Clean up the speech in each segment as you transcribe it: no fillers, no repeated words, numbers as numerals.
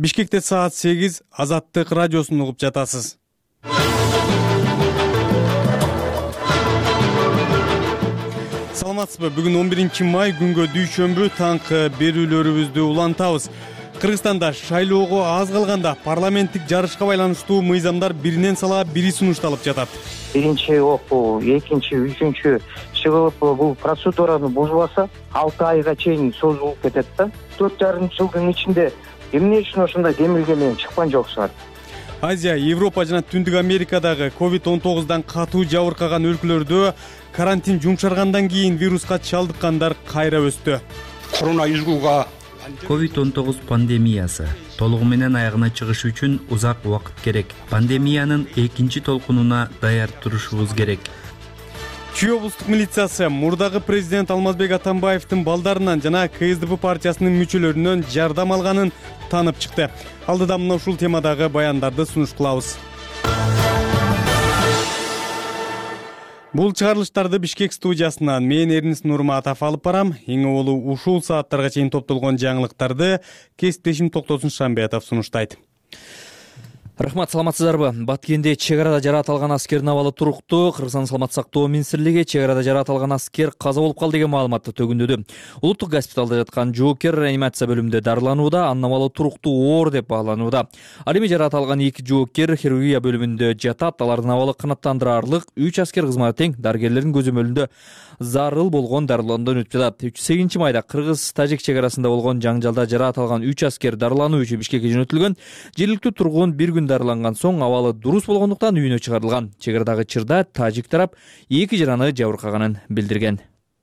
Бишкекте саат 8 Азаттык радиосун угуп жатасыз. Саламатсызбы? Бүгүн 11 май күнгө дүйшөмбү таңкы берүүлөрүбүздү улантабыз. Кыргызстанда шайлоого аз калганда парламенттик жарышка байланыштуу мыйзамдар биринен сала бири сунушталып жатат. Биринчи окуу, экинчи, үчүнчү чыгылып бул процедураны бузбаса 6 айга чейин созулуп кетет да. 4,5 жылдын ичинде эмне үчүн ошондой демилге менен чыккан жоксуңар? Азия, Европа жана Түндүк Америкадагы COVID-19 катуу жабыркаган өлкөлөрдө карантин жумшаргандан кийин вируска чалдыккандар кайра өстү. COVID-19 пандемиясы толугу менен аягына чыгыш үчүн узак убакыт керек. Пандемиянын экинчи толкунуна даяр турушубуз керек. Чүй облустук милициясы мурдагы президент Алмазбек Атамбаевдин балдарынан жана КСДП партиясынын мүчөлөрүнөн жардам алганын танып чыкты. Алдыда мына ушул темадагы баяндарды сунуш кылабыз. Бул чыгарылыштарды Бишкек студиясынан мен Эрнис Нурматов алып барам. Эң олу ушул сааттарга чейин топтолгон жаңылыктарды кесиптешим Токтосун Шамбетов сунуштайт. Рахмат, саламатсыздарбы? Баткенде чек арада жаратылган аскердин абалы туруктуу. Кыргызстан саламаттык сактоо министрлиги чек арада жаратылган аскер каза болуп калды деген маалыматты төгүндөдү. Улуттук госпиталда жаткан жоокер реанимация бөлүмүндө дарыланууда, анын абалы туруктуу оор деп бааланууда. Ал эми жаратылган 2 жоокер хирургия бөлүмүндө жатат. Алардын абалы канааттандырарлык. 3 аскер кызматы тең дарыгерлердин көзөмөлүндө зарыл болгон дарылануудан өтүп жатат. 8 майда Кыргыз-Тажик чек арасында болгон жаңжалда жаратылган 3 аскер дарылануу үчүн Бишкекке жөнөтүлгөн. Жергиликтүү тургун бир күн дарыланган соң абалы дуруз болгондуктан үйүнө чыгарылган. Чек арадагы чырда тажик тарап 2 жараны жабыркаганын билдирген.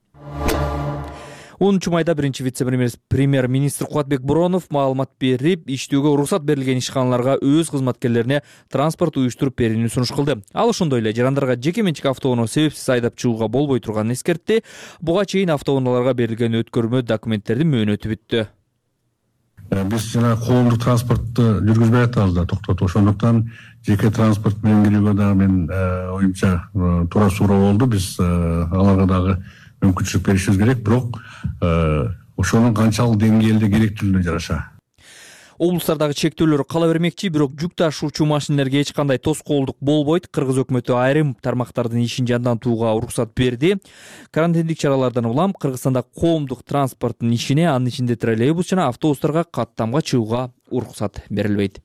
10 майда биринчи вице-премьер-министр Кубатбек Буронов маалымат берип, иштөөгө уруксат берилген ишканаларга өз кызматкерлерине транспорт уюштуруп берүүнү сунуш кылды. Ал ошондой эле жарандарга жеке менчик автоунаа себепсиз айдап чыгууга болбой турганын эскертти. Буга чейин автоунааларга берилген өткөрмө документтердин мөөнөтү бүттү. Биз жана коомдук транспортту жүргүзбөй атабыз да, токтотуп. Ошондуктан жеке транспорт менен кирүүгө дагы мен оюмча туура суура болду. Биз аларга дагы мүмкүнчүлүк беришибиз керек, бирок ошонун канчалык деңгээлде керектүүлүгүнө жараша. Облустардагы чектөөлөр кала бермекчи, бирок жүк ташуучу машинелерге эч кандай тоскоолдук болбойт. Кыргыз өкмөтү айрым тармактардын ишин жандантууга уруксат берди. Карантиндик чаралардан улам Кыргызстанда коомдук транспорттун ишине, анын ичинде троллейбус жана автобустарга каттамга чыгууга уруксат берилбейт.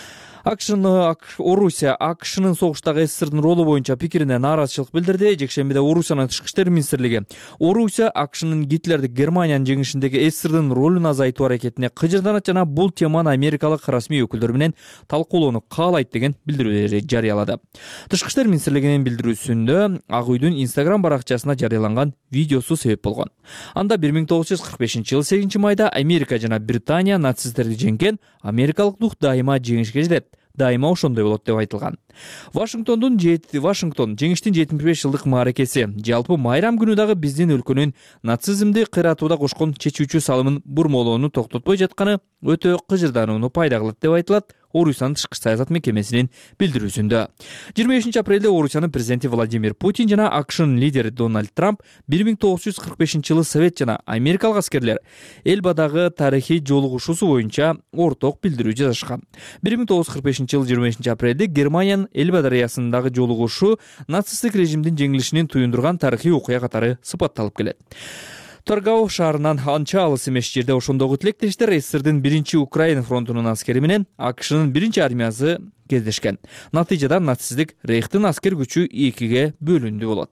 Орусия АКШнын согуштагы СССРдин ролу боюнча пикирине нааразычылык билдирди. Жекшембиде Орусиянын тышкы иштер министрлиги Орусия АКШнын Гитлерди Германиянын жеңишиндеги СССРдин ролун азайтуу аракетине кыжырданат жана бул теманы америкалык расмий өкүлдөр менен талкуулоону каалайт деген билдирүүлөрдү жарыялады. Тышкы иштер министрлигинин билдирүүсүндө Ак үйдүн Instagram баракчасына жарыяланган видеосу себеп болгон. Анда 1945-жылы 8 майда Америка жана Британия нацисттерди жеңген, америкалык дух дайыма жеңишке жетет. Дайыма ошондой болот деп айтылган. Вашингтон жеңиштин 75 жылдык мааракеси. Жалпы майрам күнү дагы биздин өлкөнүн нацизмди кыйратууда кошкон чечүүчү салымын бурмолоону токтотпой жатканы өтө кыжырданууну пайда кылат деп айтылат Орусиянын тышкы саясат мекемесинин билдирүүсүндө. 25 апрелде Орусиянын президенти Владимир Путин жана АКШнын лидери Дональд Трамп 1945-жылы Совет жана америкалык аскерлер Элбадагы тарыхый жолугушуусу боюнча орток билдирүү жазышкан. 1945-жылы 25 апрелде Германиянын Элба дарыясындагы жолугушуу нацисттик режимдин жеңилишинин туюндурган тарыхый окуя катары сыпатталып келет. Торгау шаарынан анча алыс эмес жерде ошондогу тилектештер СССРдин 1-Украина фронтунун аскери менен АКШнын 1-армиясы кездешкен. Натыйжада нацисттик рейхтин аскер күчү 2-ге бөлүндү болот.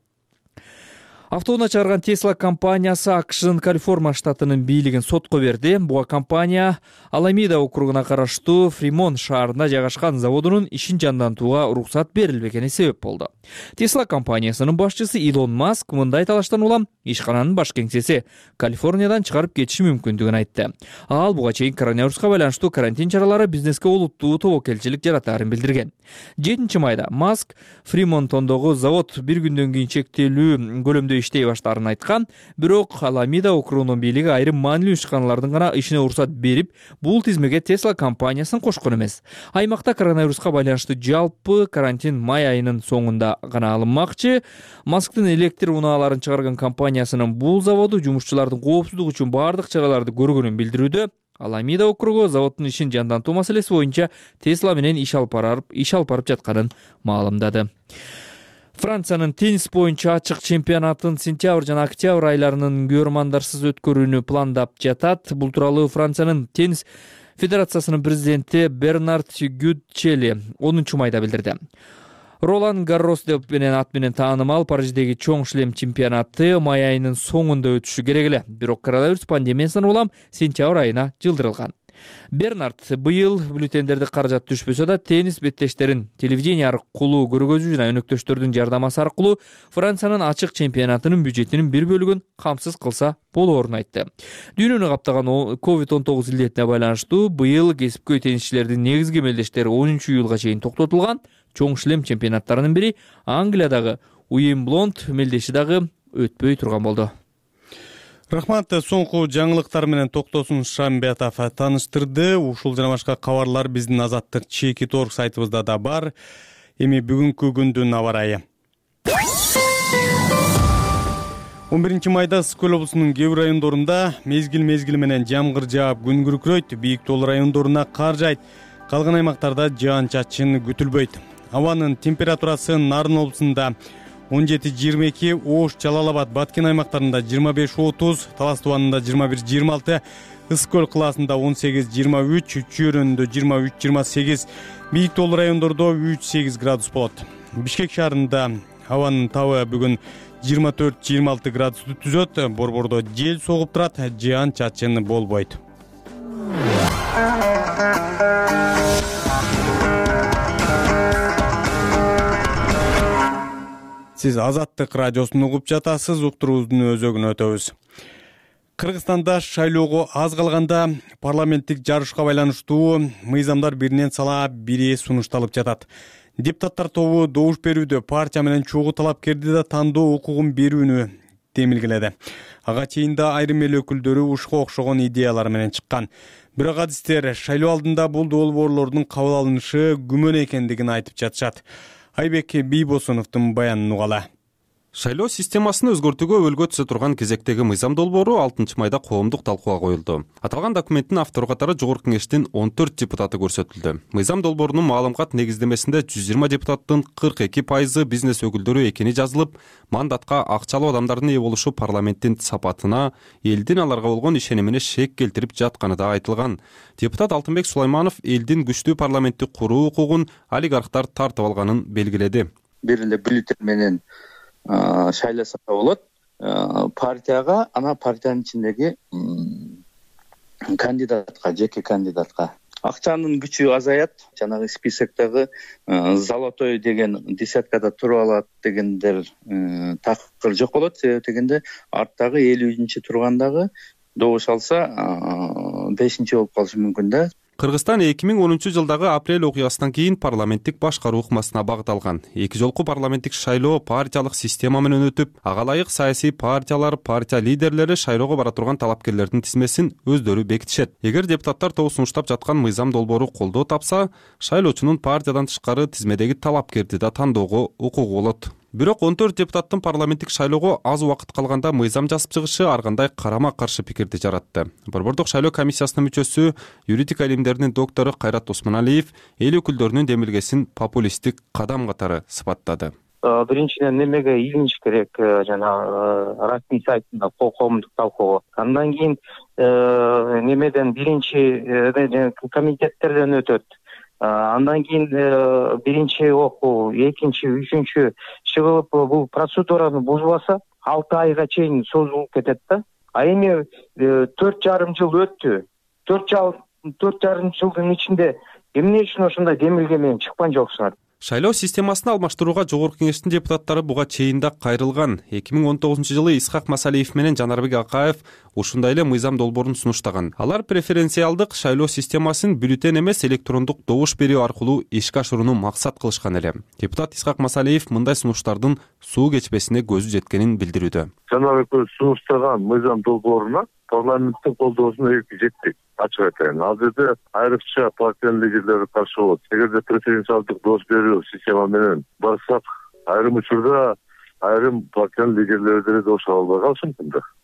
Автоунаа чыгарган Tesla компаниясы АКШнын Калифорния штатынын бийлигин сотко берди. Буга компания Аламеда округуна караштуу Фримонт шаарында жайгашкан заводунун ишин жандантууга уруксат берилбегени себеп болду. Tesla компаниясынын башчысы Илон Маск мындай талаштан улам ишкананын баш кеңсеси Калифорниядан чыгарып кетиши мүмкүндүгүн айтты. Ал буга чейин коронавируска байланыштуу карантин чаралары бизнеске олуттуу тобокелчилик жаратаарын билдирген. 7 майда Маск Фримонтондогу завод бир күндөн кийин чектелүү көлөмдө иштей баштаарын айткан, бирок Аламеда округунун бийлиги айрым маанилүү ишканалардын гана ишине уруксат берип, бул тизмеге Tesla компаниясын кошкон эмес. Аймакта коронавируска байланыштуу жалпы карантин май айынын соңунда гана алынмакчы. Масктын электр унааларын чыгарган компаниясынын бул заводу жумушчулардын коопсуздугу үчүн бардык чараларды көргөнүн билдирүүдө. Аламида округу заводдун ишин жандантуу маселеси боюнча Tesla менен иш алып барып жатканын маалымдады. Франциянын теннис боюнча ачык чемпионатын сентябрь жана октябрь айларынын көрмандарсыз өткөрүүнү пландап жатат. Бул тууралуу Франциянын теннис федерациясынын президенти Бернард Гютчели 10 майда билдирди. Ролан Гаррос деп ат менен таанымал Париждеги чоң шлем чемпионаты май айынын соңунда өтүшү керек эле. Бирок коронавирус пандемиясынан улам сентябрь айына жылдырылган. Бернард быйыл бюллетендерди каражат түшпөсө да теннис беттештерин телевидение аркылуу көргөзүү жана өнөктөштөрдүн жардамасы аркылуу Франциянын ачык чемпионатынын бюджетинин бир бөлүгүн камсыз кылса болоорун айтты. Дүйнөнү каптаган COVID-19 илдетине байланыштуу быйыл кесипкөй теннисчилердин негизги мелдештери 10 июлга чейин токтотулган. Чоң шлем чемпионаттарынын бири Англиядагы Уимблонд мелдеши дагы өтпөй турган болду. Рахмат, соңку жаңылыктар менен Токтосун Шамбетов тааныштырды. Ушул жана башка кабарлар биздин Азаттык Чеки.org сайтыбызда да бар. Эми бүгүнкү күндүн аба ырайы. 11 майда Ысык-Көл облусунун кээ бир райондорунда мезгил менен жамгыр жаап күн күркүрөйт, бийик тоол райондоруна кар жайт. Калган аймактарда жаан-чачын күтүлбөйт. Абанын температурасы Нарын облусунда 17-22, Ош, Жалал-Абад, Баткен аймактарында 25-30, Талас тубанында 21-26, Ысык-Көл кылаасында 18-23, Чүйөрөндө 23-28, бийик тоол райондордо 3-8 градус болот. Бишкек шаарында абанын табы бүгүн 24-26 градусту түзөт, борбордо жел согуп турат, жаан-чачын болбойт. Сиз Азаттык радиосун угуп жатасыз, уктуруубуздун өзөгүнө өтөбүз. Кыргызстанда шайлоого аз калганда парламенттик жарышка байланыштуу мыйзамдар биринен сала бири сунушталып жатат. Депутаттар тобу добуш берүүдө партия менен чогуу талапкерди да тандоо укугун берүүнү демилгеледи. Ага чейин да айрым эл өкүлдөрү ушуга окшогон идеялар менен чыккан. Бирок адистер шайлоо алдында бул долбоорлордун кабыл алынышы күмөн экендигин айтып жатышат. Айбек Бийбосуновдун баянын угалы. Шайлоо системасын өзгөртүүгө өлгө түзө турган кезектеги мыйзам долбоору 6 майда коомдук талкууга коюлду. Аталган документтин автору катары Жогорку Кеңештин 14 депутаты көрсөтүлдү. Мыйзам долбоорунун маалымат негиздемесинде 120 депутаттын 42% бизнес өкүлдөрү экени жазылып, мандатка акчалуу адамдардын ээ болушу парламенттин сапатына, элдин аларга болгон ишенимине шек келтирип жатканы да айтылган. Депутат Алтынбек Сулайманов элдин күчтүү парламентти куруу укугун олигархтар тартып алганын белгиледи. Бир эле бюллетень менен шайласа болот. Партияга, ана партиянын ичиндеги кандидатка, жеке кандидатка акчанын күчү азаят. Жанагы списоктогу золотой деген десяткада туруп алат дегендер такыр жок болот. Себеби дегенде арттагы 50-нчи тургандагы добуш алса 5-нчи болуп калышы мүмкүн да. Кыргызстан 2010 жылдагы апрель окуясынан кийин парламенттик башкаруу ыкмасына багыт алган. Эки жолку парламенттик шайлоо партиялык система менен өтүп, ага ылайык саясий партиялар, партия лидерлери шайлоого бара турган талапкерлердин тизмесин өздөрү бекитишет. Эгер депутаттар тобу сунуштап жаткан мыйзам долбоору колдоо тапса, шайлоочунун партиядан тышкары тизмедеги талапкерди да тандоого укугу болот. Бирок 14 депутаттын парламенттик шайлоого аз убакыт калганда мыйзам жазып чыгышы ар кандай карама-каршы пикирди жаратты. Борбордук шайлоо комиссиясынын мүчөсү, юридика илимдеринин доктору Кайрат Осмоналиев эл өкүлдөрүнүн демилгесин популисттик кадам катары сыпаттады. Биринчиден немеге илиниш керек жана расмий сайтында коомдук талкууга. Андан кийин немеден биринчи комитеттерден өтөт. Андан кийин биринчи окуу, экинчи, үчүнчү чыгылып бул процедураны бузбаса 6 айга чейин созулуп кетет да. А эми 4,5 жыл өттү. 4,5 жылдын ичинде эмне үчүн ошондой демилге менен чыккан жоксуңар? Шайлоо системасын алмаштырууга Жогорку Кеңештин депутаттары буга чейин да кайрылган. 2019 жылы Исхак Масалиев менен Жанарбек Акаев ушундай эле мыйзам долбоорун сунуштаган. Алар преференциалдык шайлоо системасын бюллетень эмес электрондук добуш берүү аркылуу ишке ашырууну максат кылышкан эле. Депутат Исхак Масалиев мындай сунуштардын суу кечпесине көзү жеткенин билдирүүдө. Жанарбек сунуштаган мыйзам долбооруна парламенттин колдоосуна жеттик. Ачык айтайын, ал жерде айрыкча партиянын лидерлери каршы болот. Эгерде преференциалдык добуш берүү система менен барсак, айрым учурда айрым партиянын лидерлери добуш ала албай калышы мүмкүн да.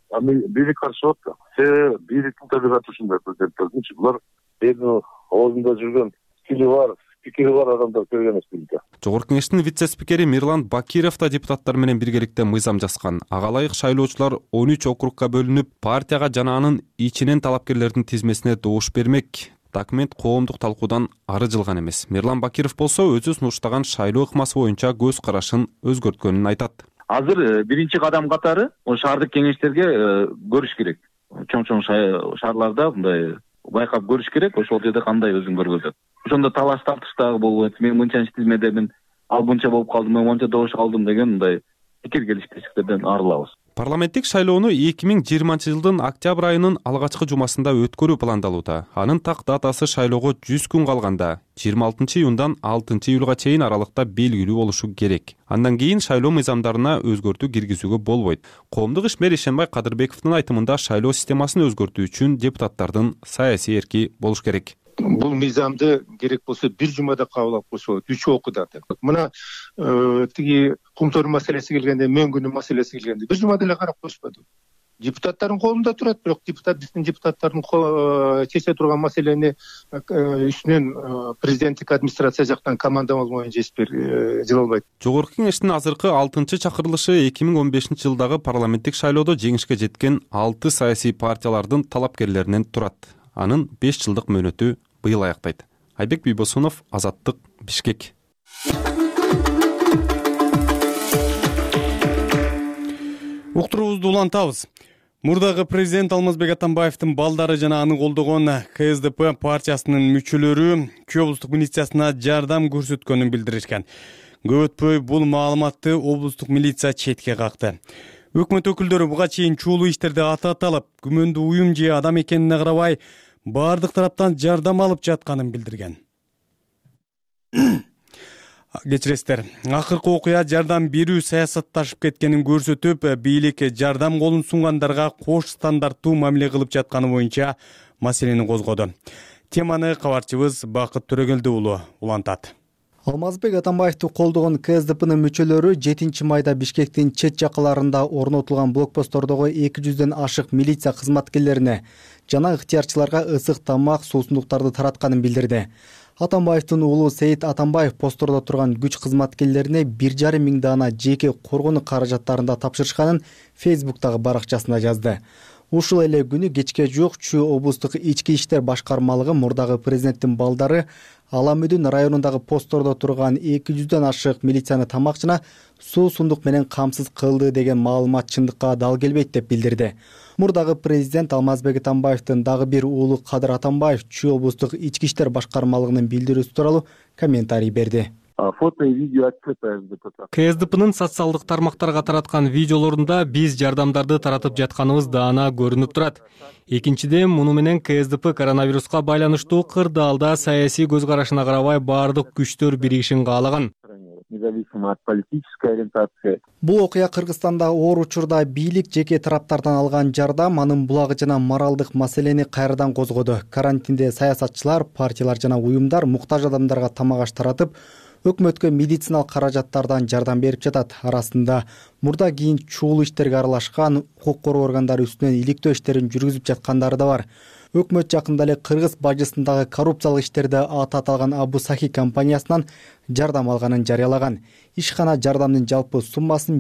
бийлик каршы болот да. Себеби бийликтин табигаты ушундай президенттердинчи. Булар элдин оозунда жүргөн пикири бар адамдар керек эмес бийликке. Жогорку Кеңештин вице-спикери Мирлан Бакиров да депутаттар менен биргеликте мыйзам жазган. Ага ылайык шайлоочулар 13 округка бөлүнүп, партияга жана анын ичинен талапкерлердин тизмесине добуш бермек. Документ коомдук талкуудан ары жылган эмес. Мирлан Бакиров болсо өзү сунуштаган шайлоо ыкмасы боюнча көз карашын өзгөрткөнүн айтат. Азыр биринчи кадам катары шаардык кеңештерге көрүш керек. Чоң шаарларда мындай байкап көрүш керек, ошол жерде кандай өзүн көргөзөт. Ошондо талаш тартыш дагы болбойт. Мен мынчанчы тизмедемин, ал мынча болуп калдым, мен мынча добуш алдым деген мындай пикир келишпестиктерден арылабыз. Парламенттик шайлоону 2020-жылдын октябрь айынын алгачкы жумасында өткөрүү пландалууда. Анын так датасы шайлоого 100 күн калганда 26-июндан 6-июлга чейин аралыкта белгилүү болушу керек. Андан кийин шайлоо мыйзамдарына өзгөртүү киргизүүгө болбойт. Коомдук ишмер Ишенбай Кадырбековдун айтымында шайлоо системасын өзгөртүү үчүн депутаттардын саясий эрки болуш керек. Бул мыйзамды керек болсо бир жумада кабыл алып койсо болот, 3 окууда. Мына тиги кумтөр маселеси келгенде, мөңгүнүн маселеси келгенде бир жумада эле карап коюшпады. Депутаттардын колунда турат, бирок биздин депутаттардын чече турган маселени үстүнөн президенттик администрация жактан командамал боюнча эч бир жыла албайт. Жогорку Кеңештин азыркы 6-чакырылышы 2015-жылдагы парламенттик шайлоодо жеңишке жеткен 6 саясий партиялардын талапкерлеринен турат. Анын 5 жылдык мөөнөтү быйыл аяктайт. Айбек Бийбосунов, Азаттык, Бишкек. Уктуруубузду улантабыз. Мурдагы президент Алмазбек Атамбаевдин балдары жана аны колдогон КСДП партиясынын мүчөлөрү Күйөө облустук милициясына жардам көрсөткөнүн билдиришкен. Көп өтпөй бул маалыматты облустук милиция четке какты. Өкмөт өкүлдөрү буга чейин чуулуу иштерде аталып, күмөндүү уюм же адам экенине карабай, бардык тараптан жардам алып жатканын билдирген. Кечиресиздер, акыркы окуя жардам берүү саясатташып кеткенин көрсөтүп, бийлик жардам колун сунгандарга кош стандарттуу мамиле кылып жатканы боюнча маселени козгоду. Теманы кабарчыбыз Бакыт Төрөгелди уулу улантат. Алмазбек Атамбаевди колдогон КСДПнын мүчөлөрү 7 майда Бишкектин чет жакаларында орнотулган блокпосттордогу 200дөн ашык милиция кызматкерлерине жана ыктыярчыларга ысык тамак, суусундуктарды таратканын билдирди. Атамбаевдин уулу Сейит Атамбаев постордо турган күч кызматкерлерине 1,5 миң даана жеке коргонуу каражаттарында тапшырышканын Фейсбуктагы баракчасында жазды. Ушул эле күнү кечке жок Чүй облустук ички иштер башкармалыгы мурдагы президенттин балдары Аламүдүн районундагы постордо турган 200дөн ашык милицияны тамак жана суусундук менен камсыз кылды деген маалымат чындыкка дал келбейт деп билдирди. Мурдагы президент Алмазбек Атамбаевдин дагы бир уулу Кадыр Атамбаев Чүй облустук ички иштер башкармалыгынын билдирүүсү тууралуу комментарий берди. Фото и видео отчета КСДПнын социалдык тармактарга тараткан видеолорунда биз жардамдарды таратып жатканыбыз даана көрүнүп турат. Экинчиден, муну менен КСДП коронавируска байланыштуу кырдаалда саясий көз карашына карабай баардык күчтөр биригишин каалаган. Независимо от политической ориентации. Бул окуя Кыргызстанда оор учурда бийлик жеке тараптардан алган жардам анын булагы жана моралдык маселени кайрадан козгоду. Карантинде саясатчылар, партиялар жана уюмдар муктаж адамдарга тамак аш таратып, өкмөткө медициналык каражаттардан жардам берип жатат. Арасында мурда кийин чуулуу иштерге аралашкан укук коргоо органдары үстүнөн иликтөө иштерин жүргүзүп жаткандары да бар. Өкмөт жакында эле Кыргыз бажысындагы коррупциялык иштерде аты аталган Абу Сахи компаниясынан жардам алганын жарыялаган. Ишкана жардамдын жалпы суммасын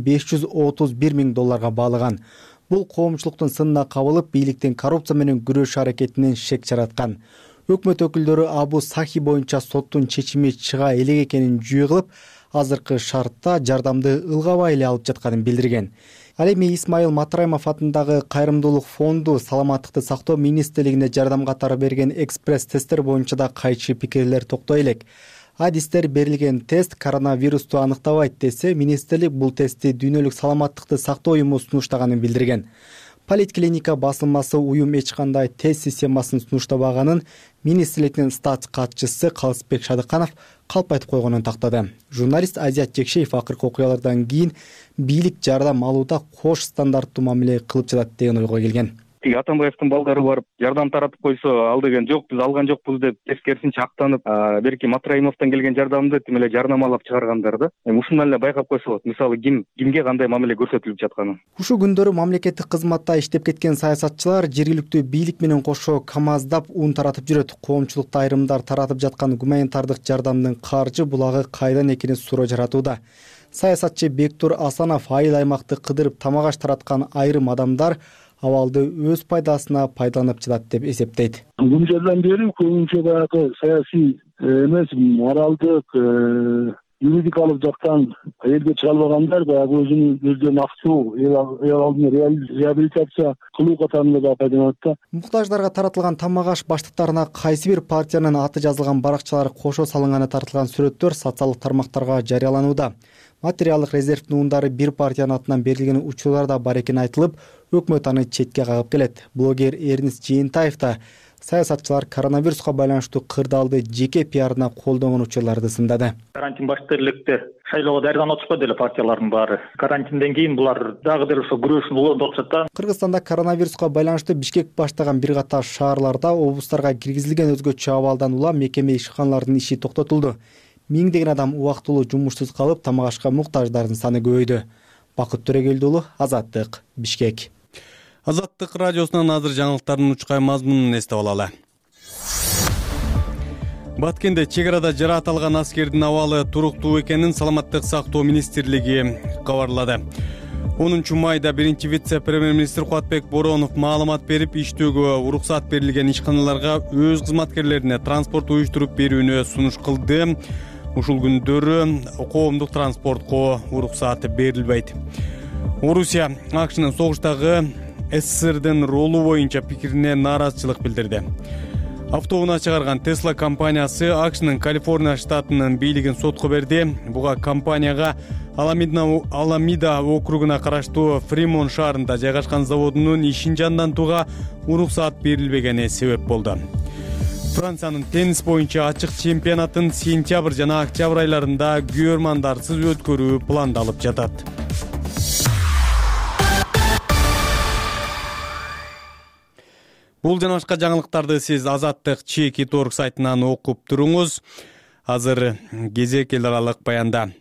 $531 миң баалаган. Бул коомчулуктун сынына кабылып, бийликтин коррупция менен күрөшүү аракетинен шек жараткан. Өкмөт өкүлдөрү Абу Сахи боюнча соттун чечими чыга элек экенин жүйө кылып, азыркы шартта жардамды ылгабай эле алып жатканын билдирген. Ал эми Исмаил Матраимов атындагы кайрымдуулук фонду саламаттыкты сактоо министрлигине жардам катары берген экспресс тесттер боюнча да кайчы пикирлер токтой элек. Адистер берилген тест коронавирусту аныктабайт десе, министрлик бул тестти дүйнөлүк саламаттыкты сактоо уюму сунуштаганын билдирген. Политклиника басылмасы уюм эч кандай тест системасын сунуштабаганын министрликтин статс катчысы Калысбек Шадыканов калп айтып койгонун тактады. Журналист Азият Жекшеев акыркы окуялардан кийин бийлик жардам алууда кош стандарттуу мамиле кылып жатат деген ойго келген. тиги Атамбаевдин балдары барып жардам таратып койсо, ал деген жок, биз алган жокпуз деп тескерисинче актанып, берки Матраимовдон келген жардамды тим эле жарнамалап чыгаргандар да. Ушундан эле байкап койсо болот. Мисалы кимге кандай мамиле көрсөтүлүп жатканын. Ушул күндөрү мамлекеттик кызматта иштеп кеткен саясатчылар жергиликтүү бийлик менен кошо камаздап ун таратып жүрөт. Коомчулукта айрымдар таратып жаткан гуманитардык жардамдын каржы булагы кайдан экени суроо жаратууда. Саясатчы Бектур Асанов айыл аймакты кыдырып тамак аш тараткан айрым адамдар абалды өз пайдасына пайдаланып жатат деп эсептейт. Бул жерден бери көбүнчө баягы саясий эмес, моралдык, юридикалык жактан элге чыга албагандар баягы өздөрүнүн акчуу эл алдына реабилитация кылуу катарында пайдаланат да. Муктаждарга таратылган тамак аш баштыктарына кайсы бир партиянын аты жазылган баракчалар кошо салынганы тартылган сүрөттөр социалдык тармактарга жарыяланууда. Материалдык резервдин ундары бир партиянын атынан берилген учурлар да бар экени айтылып, өкмөт аны четке кагып келет. Блогер Эрнис Жыйынтаев да саясатчылар коронавируска байланыштуу кырдаалды жеке пиарына колдонгон учурларды сындады. Карантин башта электе шайлоого даярданып атышпады эле партиялардын баары. Карантинден кийин булар дагы деле ошо күрөшүн улантып атышат да. Кыргызстанда коронавируска байланыштуу Бишкек баштаган бир катар шаарларда облустарга киргизилген өзгөчө абалдан улам мекеме ишканаларынын иши токтотулду. Миңдеген адам убактылуу жумушсуз калып, тамак ашка муктаждардын саны көбөйдү. Бакыт Төрөгелди уулу, Азаттык, Бишкек. Азаттык радиосунан азыр жаңылыктардын учкай мазмунун эстеп алалы. Баткенде чек арада жараат алган аскердин абалы туруктуу экенин Саламаттык сактоо министрлиги кабарлады. 10 майда биринчи вице-премьер-министр Кубатбек Боронов маалымат берип, иштөөгө уруксат берилген ишканаларга өз кызматкерлерине транспорт уюштуруп берүүнү сунуш кылды. Ушул күндөрү коомдук транспортко уруксат берилбейт. Орусия АКШнын согуштагы СССРдин ролу боюнча пикирине нааразычылык билдирди. Автоунаа чыгарган Tesla компаниясы АКШнын Калифорния штатынын бийлигин сотко берди. Буга компанияга Аламида округуна караштуу Фримон шаарында жайгашкан заводунун ишин жандантууга уруксат берилбегени себеп болду. Франциянын теннис боюнча ачык чемпионатын сентябрь жана октябрь айларында күйөрмандарсыз өткөрүү пландалып жатат. Бул жана башка жаңылыктарды сиз Азаттык Чеки.org сайтынан окуп туруңуз. Азыр кезек эл аралык баянда.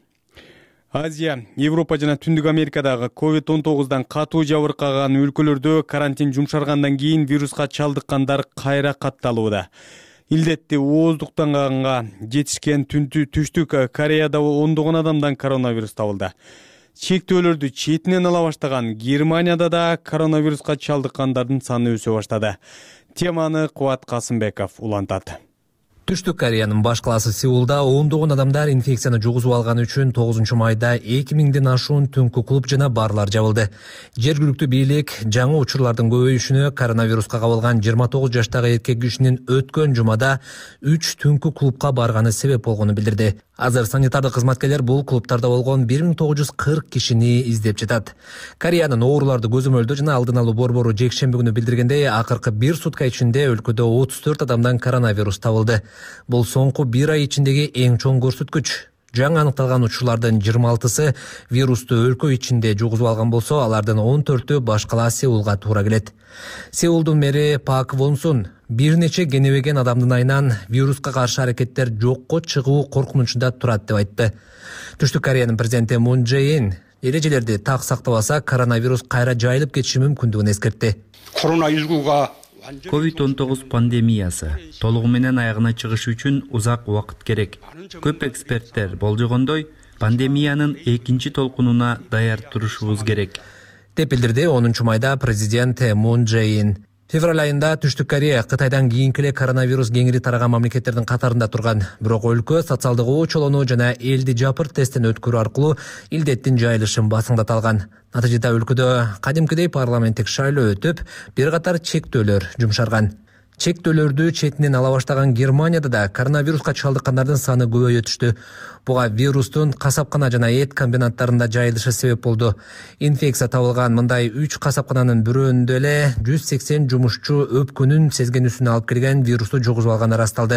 Азия, Европа жана Түндүк Америкадагы COVID-19 катуу жабыркаган өлкөлөрдө карантин жумшаргандан кийин вируска чалдыккандар кайра катталууда. Илдетти ооздуктанганга жетишкен Түштүк Кореяда ондогон адамдан коронавирус табылды. Чектөөлөрдү четинен ала баштаган Германияда да коронавируска чалдыккандардын саны өсө баштады. Теманы Кубат Касымбеков улантат. Түштүк Кореянын баш калаасы Сеулда ондогон адамдар инфекцияны жугузуп алганы үчүн 9 майда 2000ден ашуун түнкү клуб жана барлар жабылды. Жергиликтүү бийлик жаңы учурлардын көбөйүшүнө коронавируска кабылган 29 жаштагы эркек кишинин өткөн жумада 3 түнкү клубка барганы себеп болгонун билдирди. Азыр санитардык кызматкерлер бул клубтарда болгон 1940 кишини издеп жатат. Кореянын ооруларды көзөмөлдөө жана алдын алуу борбору жекшемби күнү билдиргендей, акыркы 1 сутка ичинде өлкөдө 34 адамдан коронавирус табылды. Бул соңку 1 ай ичиндеги эң чоң көрсөткүч. Жаңы аныкталган учурлардын 26сы вирусту өлкө ичинде жугузуп алган болсо, алардын 14-ü баш кала Сеулга туура келет. Сеулдун мэри Пак Вонсун бир нече кенебеген адамдын айынан вируска каршы аракеттер жокко чыгуу коркунучунда турат деп айтты. Түштүк Кореянын президенти Мун Чже Ин эрежелерди так сактабаса, коронавирус кайра жайылып кетиши мүмкүндүгүн эскертти. Коронавирусга COVID-19 пандемиясы толугу менен аягына чыгыш үчүн узак убакыт керек. Көп эксперттер болжогондой, пандемиянын экинчи толкунуна даяр турушубуз керек деп билдирди 10 майда президент Мун Чже Ин. Февраль айында Түштүк Корея Кытайдан кийинки эле коронавирус кеңири тараган мамлекеттердин катарында турган. Бирок өлкө социалдык очолоону жана элди жапырт тесттен өткөрүү аркылуу илдеттин жайылышын басыңдата алган. Натыйжада өлкөдө кадимкидей парламенттик шайлоо өтүп, бир катар чектөөлөр жумшарган. Чектөөлөрдү четинен ала баштаган Германияда да коронавируска чалдыккандардын саны көбөйө түштү. Буга вирустун касапкана жана эт комбинаттарында жайылышы себеп болду. Инфекция табылган мындай 3 касапкананын бирөөндө эле 180 жумушчу өпкөнүн сезгенүүсүнө алып келген вирусту жугузуп алганы ырасталды.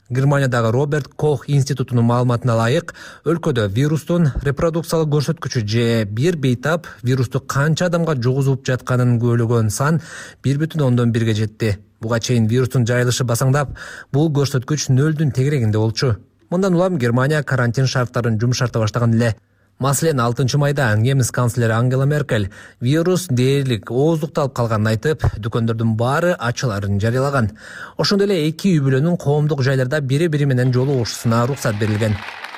Германиядагы Роберт Кох институтунун маалыматына ылайык, өлкөдө вирустун репродукциялык көрсөткүчү же бир бейтап вирусту канча адамга жугузуп жатканын көбөлгөн сан 1,1 жетти. Буга чейин вирустун жайылышы басаңдап, бул көрсөткүч 0 тегерегинде болчу. Мындан улам Германия карантин шарттарын жумшарта баштаган эле. Маселен 6 майда немис канцлери Ангела Меркель вирус дээрлик ооздукталып калганын айтып, дүкөндөрдүн баары ачыларын жарыялаган. Ошондой эле эки үй бүлөнүн коомдук жайларда бири-бири менен жолугушуусуна уруксат берилген.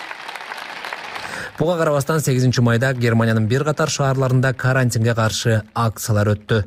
Буга карабастан 8 майда Германиянын бир катар шаарларында карантинге каршы акциялар өттү.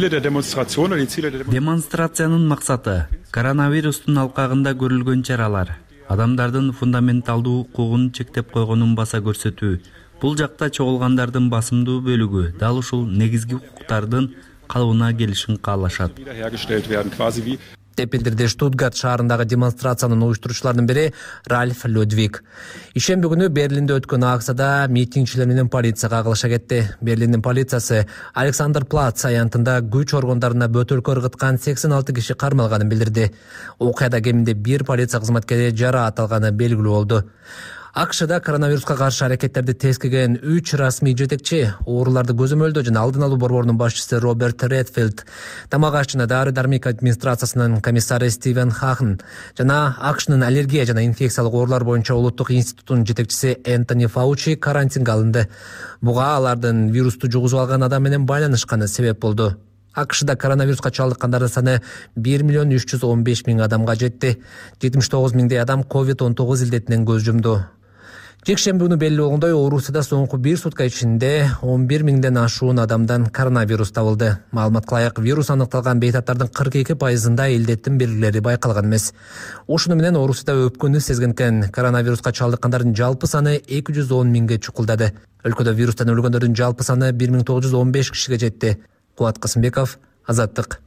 Демонстрациянын максаты коронавирустун алкагында көрүлгөн чаралар, адамдардын фундаменталдуу укугун чектеп койгонун баса көрсөтүү. Бул жакта чогулгандардын басымдуу бөлүгү дал ушул негизги укуктардын калыбына келишин каалашат. деп билдирди Штутгарт шаарындагы демонстрациянын уюштуруучуларынын бири Ральф Людвиг. Ишемби күнү Берлинде өткөн акцияда митингчилер менен полиция кагылыша кетти. Берлиндин полициясы Александр Плац аянтында күч органдарына бөтөлкө ыргыткан 86 киши кармалганын билдирди. Окуяда кеминде 1 полиция кызматкери жараат алганы белгилүү болду. АКШда коронавируска каршы аракеттерди тескеген 3 расмий жетекчи, ооруларды көзөмөлдөө жана алдын алуу борборунун башчысы Роберт Редфилд, тамак аш жана дары-дармек администрациясынын комиссары Стивен Хахн жана АКШнын аллергия жана инфекциялык оорулар боюнча улуттук институтунун жетекчиси Энтони Фаучи карантинге алынды. Буга алардын вирусту жугузуп алган адам менен байланышканы себеп болду. АКШда коронавируска чалдыккандардын саны 1,315,000 адамга жетти. 79 миңдей адам COVID-19 илдетинен көз жумду. Жекшемби күнү белгилүү болгондой, Орусияда соңку 1 сутка ичинде 11 миңден ашуун адамдан коронавирус табылды. Маалыматка ылайык, вирус аныкталган бейтаптардын 42%-ында илдеттин белгилери байкалган эмес. Ошону менен Орусияда өпкөнү сезгенкен коронавируска чалдыккандардын жалпы саны 210 миңге чукулдады. Өлкөдө вирустан өлгөндөрдүн жалпы саны 1915 кишиге жетти. Куат Касымбеков, Азаттык.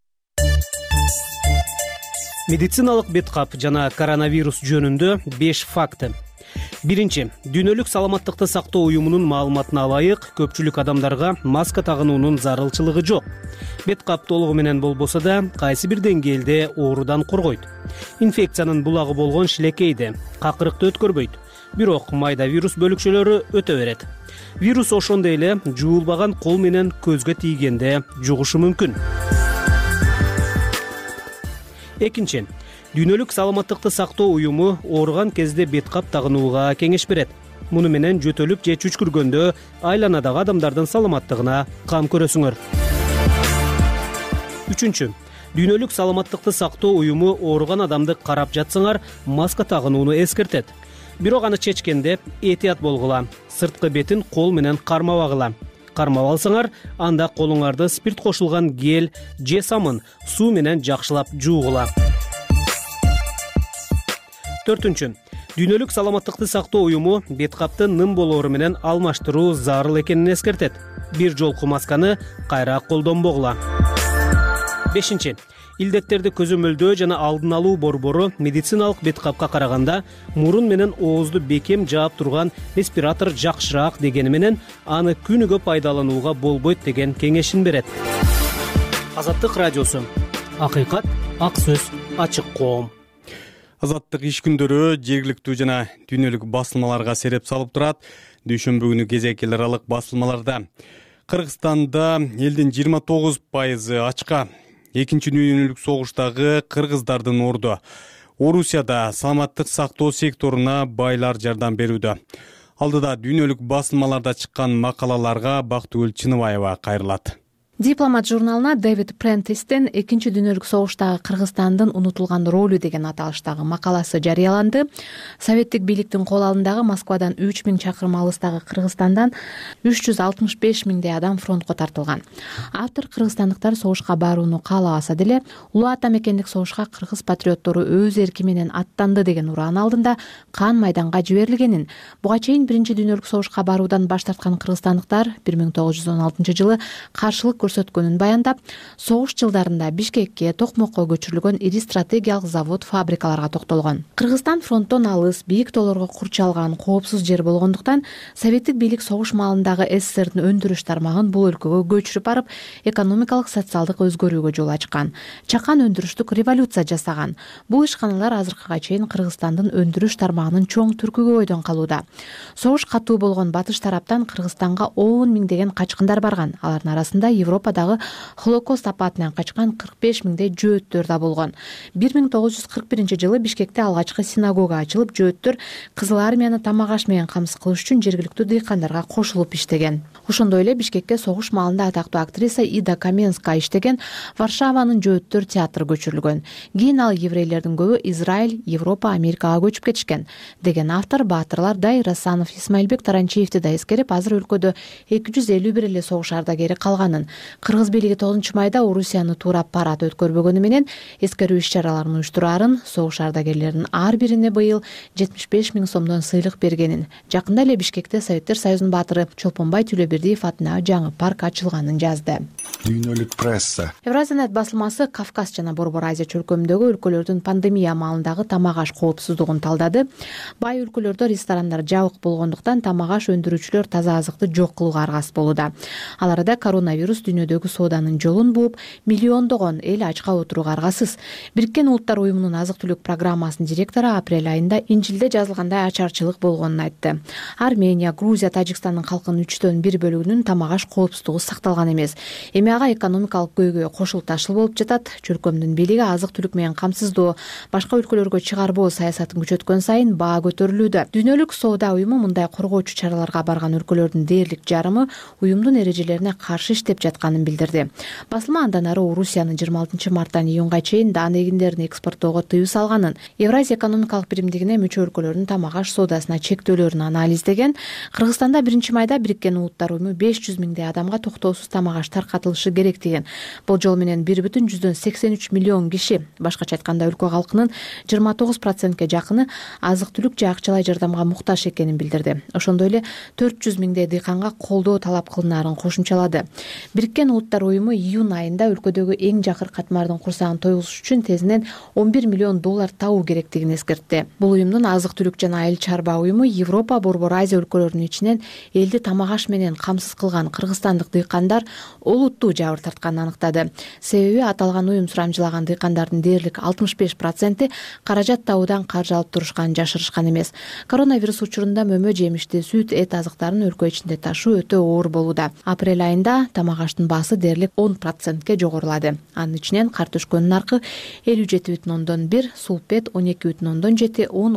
Медициналык беткап жана коронавирус жөнүндө 5 факты. Биринчи, дүйнөлүк саламаттыкты сактоо уюмунун маалыматына ылайык, көпчүлүк адамдарга маска тагынуунун зарылчылыгы жок. Беткап толугу менен болбосо да, кайсы бир деңгээлде оорудан коргойт. Инфекциянын булагы болгон шилекейди, какырыкты өткөрбөйт. Бирок майда вирус бөлүкчөлөрү өтө берет. Вирус ошондой эле жуулбаган кол менен көзгө тийгенде жугушу мүмкүн. Экинчи, дүйнөлүк саламаттыкты сактоо уюму ооруган кезде беткап тагынууга кеңеш берет. Муну менен жөтөлүп же чүчкүргөндө айланадагы адамдардын саламаттыгына кам көрөсүңөр. Үчүнчү, дүйнөлүк саламаттыкты сактоо уюму ооруган адамды карап жатсаңар, маска тагынууну эскертет. Бирок аны чечкенде этият болгула. Сырткы бетин кол менен кармабагыла. Кармап алсаңар, анда колуңарды спирт кошулган гель же самын суу менен жакшылап жуугула. Төртүнчү, дүйнөлүк саламаттыкты сактоо уюму беткапты ным болоору менен алмаштыруу зарыл экенин эскертет. Бир жолку масканы кайра колдонбогула. Бешинчи, илдеттерди көзөмөлдөө жана алдын алуу борбору медициналык беткапка караганда мурун менен оозду бекем жаап турган респиратор жакшыраак дегени менен аны күнүгө пайдаланууга болбойт деген кеңешин берет. Азаттык радиосу. Акыйкат, ак сөз, ачык коом. Азаттык иш күндөрү жергиликтүү жана дүйнөлүк басылмаларга сереп салып турат. Дүйшөмбү күнү кезекел аралык басылмаларда Кыргызстанда элдин 29% ачка. Экинчи дүйнөлүк согуштагы кыргыздардын орду. Орусияда саламаттык сактоо секторуна байлар жардам берүүдө. Алдыда дүйнөлүк басылмаларда чыккан макалаларга Бактыгүл Чыныбаева кайрылат. Дипломат журналына Дэвид Прентистен экинчи дүйнөлүк согуштагы Кыргызстандын унутулган ролу деген аталыштагы макаласы жарыяланды. Советтик бийликтин кол алдындагы Москвадан 3000 чакырым алыстагы Кыргызстандан 365 миңдей адам фронтко тартылган. Автор кыргызстандыктар согушка барууну каалабаса деле, улуу ата мекендик согушка кыргыз патриоттору өз эрки менен аттанды деген ураан алдында кан майданга жиберилгенин, буга чейин биринчи дүйнөлүк согушка баруудан баш тарткан кыргызстандыктар 1916 жылы каршылык көрсөткөнүн баяндап, согуш жылдарында Бишкекке, Токмокко көчүрүлгөн ири стратегиялык завод, фабрикаларга токтолгон. Кыргызстан фронттон алыс, бийик тоолорго курчалган, коопсуз жер болгондуктан советтик бийлик согуш маалындагы СССРдин өндүрүш тармагын бул өлкөгө көчүрүп барып, экономикалык, социалдык өзгөрүүгө жол ачкан. Чакан өндүрүштүк революция жасаган. Бул ишканалар азыркыга чейин Кыргызстандын өндүрүш тармагынын чоң түркүгө бойдон калууда. Согуш катуу болгон батыш тараптан Кыргызстанга 10 миңдеген качкындар барган. Алардын арасында Европадагы Холокост апатынан качкан 45 миңдей жөөттөр да болгон. 1941-жылы Бишкекте алгачкы синагога ачылып, жөөттөр Кызыл армияны тамак-аш менен камсыз кылыш үчүн жергиликтүү дыйкандарга кошулуп иштеген. Ошондой эле Бишкекке согуш маалында атактуу актриса Ида Каменская иштеген Варшаванын жөөттөр театры көчүрүлгөн. Кийин ал еврейлердин көбү Израиль, Европа, Америкага көчүп кетишкен деген автор баатырлар Дай Расанов, Исмаилбек Таранчиевди да эскерип, азыр өлкөдө 251 эле согуш ардагери калганын, кыргыз бийлиги 9 майда Орусияны туурап парад өткөрбөгөнү менен эскерүү иш-чараларын уюштурарын, согуш ардагерлеринин ар бирине быйыл 75 миң сомдон сыйлык бергенин, жакында эле Бишкекте Советтер Союзунун баатыры Чолпонбай Түлөбердиев атына жаңы парк ачылганын жазды. Дүйнөлүк пресса. Евразиянет басылмасы Кавказ жана Борбор Азия чөлкөмүндөгү өлкөлөрдүн пандемия маалындагы тамак-аш коопсуздугун талдады. Бай өлкөлөрдө ресторандар жабык болгондуктан тамак-аш өндүрүүчүлөр таза азыкты жок кылууга аргасыз болууда. Ал арада коронавирус дүйнөдөгү сооданын жолун бууп, миллиондогон эл ачка отурууга аргасыз. Бириккен Улуттар уюмунун азык-түлүк программасынын директору апрель айында Инжилде жазылгандай ачарчылык болгонун айтты. Армения, Грузия, Тажикстандын халкынын 1/3 бөлүгүнүн тамак-аш коопсуздугу сакталган эмес. Эми ага экономикалык көйгөй кошул ташыл болуп жатат. Чөлкөмдүн бийлиги азык-түлүк менен камсыздоо, башка өлкөлөргө чыгарбоо саясатын күчөткөн сайын баа көтөрүлүүдө. Дүйнөлүк соода уюму мындай коргоочу чараларга барган өлкөлөрдүн дээрлик жарымы уюмдун эрежелерине каршы иштеп жатканын билдирди. Басылма андан ары Орусиянын 26 марттан июнга чейин даан эгиндерин экспорттоого тыюу салганын, Евразия экономикалык биримдигине мүчө өлкөлөрдүн тамак-аш соодасына чектөөлөрүн анализдеген. Кыргызстанда 1 майда Бириккен Улуттар уюму 500 миңдей адамга токтоосуз тамак-аш таркатылышы керек деген. Болжол менен 1,83 миллион киши, башкача айтканда өлкө калкынын 29%ке жакыны азык-түлүк же акчалай жардамга муктаж экенин билдирди. Ошондой эле 400 миңдей дыйканга колдоо талап кылынаарын кошумчалады. Бириккен Улуттар уюму июнь айында өлкөдөгү эң жакыр катмардын курсагын тойгузуш үчүн тезинен 11 миллион доллар табуу керектигин эскертти. Бул уюмдун азык-түлүк жана айыл чарба уюму Европа, Борбор Азия өлкөлөрүнүн ичинен элди тамак-аш менен камсыз кылган кыргызстандык дыйкандар олуттуу жабыр тартканын аныктады. Себеби аталган уюм сурамжылаган дыйкандардын дээрлик 65% каражат табуудан каржы алып турушканын жашырышкан эмес. Коронавирус учурунда мөмө, жемишти, сүт, эт азыктарын өлкө ичинде ташуу өтө оор болууда. Апрель айында тамак-аштын баасы дээрлик 10%ке жогорулады. Анын ичинен картөшкөнүн наркы 57,1, сулпет 12,7, un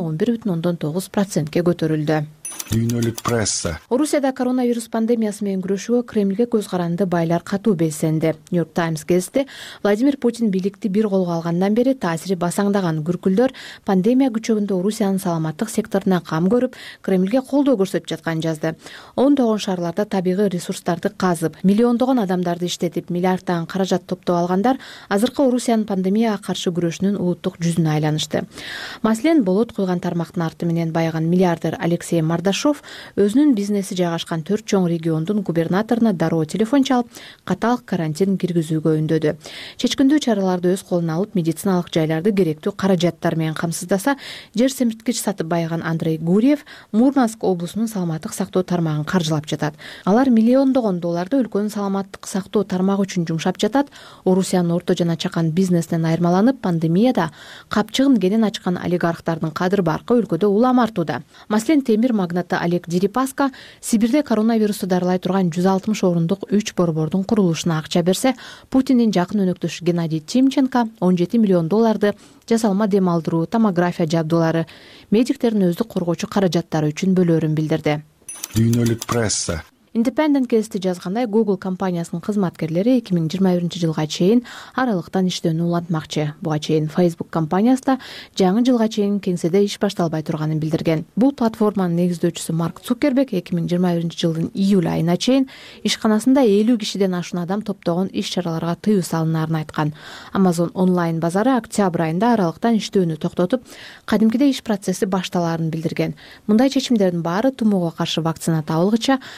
11,9%ке көтөрүлдү. Дүйнөлүк пресса. Орусияда коронавирус пандемиясы менен күрөшүүгө Кремльге көз каранды байлар катуу белсенди. Нью-Йорк Таймс гезити Владимир Путин бийликти бир колго алгандан бери таасири басаңдаган күркүлдөр пандемия күчөгүндө Орусиянын саламаттык секторуна кам көрүп, Кремльге колдоо көрсөтүп жатканын жазды. Ондогон шаарларда табигый ресурстарды казып, миллиондогон адамдарды иштетип, миллиарддаган каражат топтоп алгандар азыркы Орусиянын пандемияга каршы күрөшүнүн улуттук жүзүнө айланышты. Маселен, болот куйган тармактын арты менен байыган миллиардер Алексей Мардашов өзүнүн бизнеси жайгашкан 4 чоң региондун губернаторуна дароо телефон чалып, катаал карантин киргизүүгө үндөдү. Чечкиндүү чараларды өз колуна алып, медициналык жайларды керектүү каражаттар менен камсыздаса, жер семирткич сатып байыган Андрей Гурьев Мурманск облусунун саламаттык сактоо тармагын каржылап жатат. Алар миллиондогон долларды өлкөнүн саламаттык сактоо тармагы үчүн жумшап жатат. Орусиянын орто жана чакан бизнесинен айырмаланып, пандемияда капчыгын кенен ачкан олигархтардын кадыр баркы өлкөдө улам артууда. Маселен, темир магнаты Олег Дерипаска Сибирде коронавирусту дарылай турган 160 орундук 3 борбордун курулушуна акча берсе, Путиндин жакын өнөктөшү Геннадий Тимченко 17 миллион долларды жасалма дем алдыруу, томография жабдуулары, медиктердин өздүк коргоочу каражаттары үчүн бөлөөрүн билдирди. Дүйнөлүк пресса. Independent гезити жазгандай, Google компаниясынын кызматкерлери 2021 жылга чейин аралыктан иштөөнү улантмакчы. Буга чейин Facebook компаниясы да жаңы жылга чейин кеңседе иш башталбай турганын билдирген. Бул платформанын негиздөөчүсү Марк Цукерберг 2021 жылдын июль айына чейин ишканасында 50 кишиден ашуун адам топтогон иш-чараларга тыюу салынарын айткан. Amazon онлайн базары октябрь айында аралыктан иштөөнү токтотуп, кадимкидей иш процесси башталарын билдирген. Мындай чечимдердин баары тумоого каршы вакцина табылгыча коронавирус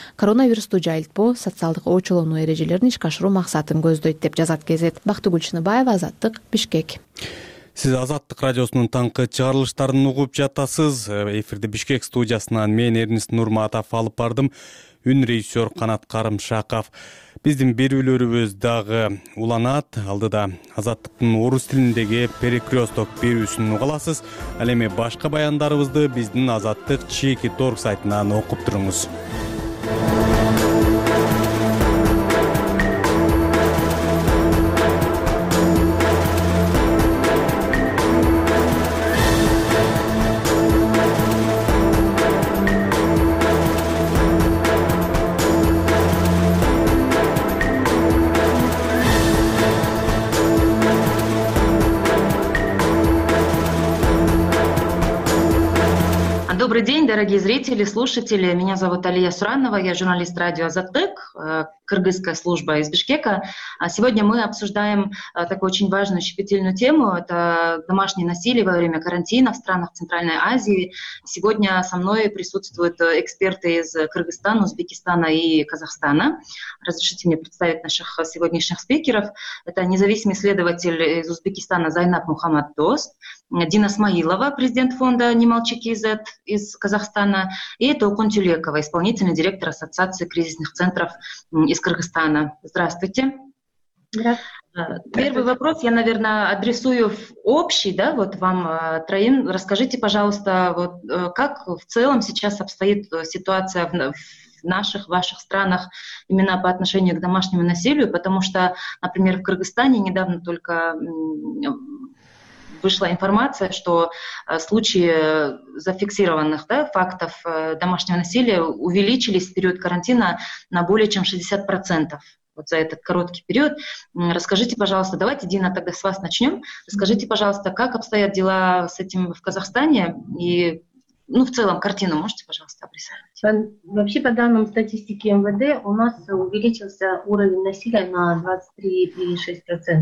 коронавирусту жайылтпоо, социалдык очолонуу эрежелерин ишке ашыруу максатын көздөйт деп жазат Кезет. Бактыгүл Чыныбаева, Азаттык, Бишкек. Сиз Азаттык радиосунун таңкы чыгарылыштарын угуп жатасыз. Эфирди Бишкек студиясынан мен Эрнест Нурматов алып бардым. Үн режиссер Канат Карымшаков. Биздин берүүлөрүбүз дагы уланат. Алдыда Азаттыктын орус тилиндеги перекресток берүүсүн уга аласыз. Ал эми башка баяндарыбызды биздин Азаттык /org сайтынан окуп туруңуз. Добрый день, дорогие зрители, слушатели. Меня зовут Алия Суранова, я журналист радио «Азаттык», кыргызская служба из Бишкека. Сегодня мы обсуждаем такую очень важную, щепетильную тему. Это домашнее насилие во время карантина в странах Центральной Азии. Сегодня со мной присутствуют эксперты из Кыргызстана, Узбекистана и Казахстана. Разрешите мне представить наших сегодняшних спикеров. Это независимый исследователь из Узбекистана Зайнаб Мухаммад Дост, Дина Смаилова, президент фонда «Не молчи, КЗ» из Казахстана, и Толкун Тюлекова, исполнительный директор Ассоциации кризисных центров из Кыргызстана. Здравствуйте. Здравствуйте. Первый вопрос я, наверное, адресую в общий, да, вот вам троим. Расскажите, пожалуйста, вот как в целом сейчас обстоит ситуация в ваших странах именно по отношению к домашнему насилию, потому что, например, в Кыргызстане недавно только вышла информация, что случаи зафиксированных фактов домашнего насилия увеличились в период карантина на более чем 60%. Вот за этот короткий период. Расскажите, пожалуйста, давайте, Дина, тогда с вас начнем. Расскажите, пожалуйста, как обстоят дела с этим в Казахстане и, в целом, картину можете, пожалуйста, обрисовать? Вообще, по данным статистики МВД, у нас увеличился уровень насилия на 23,6%.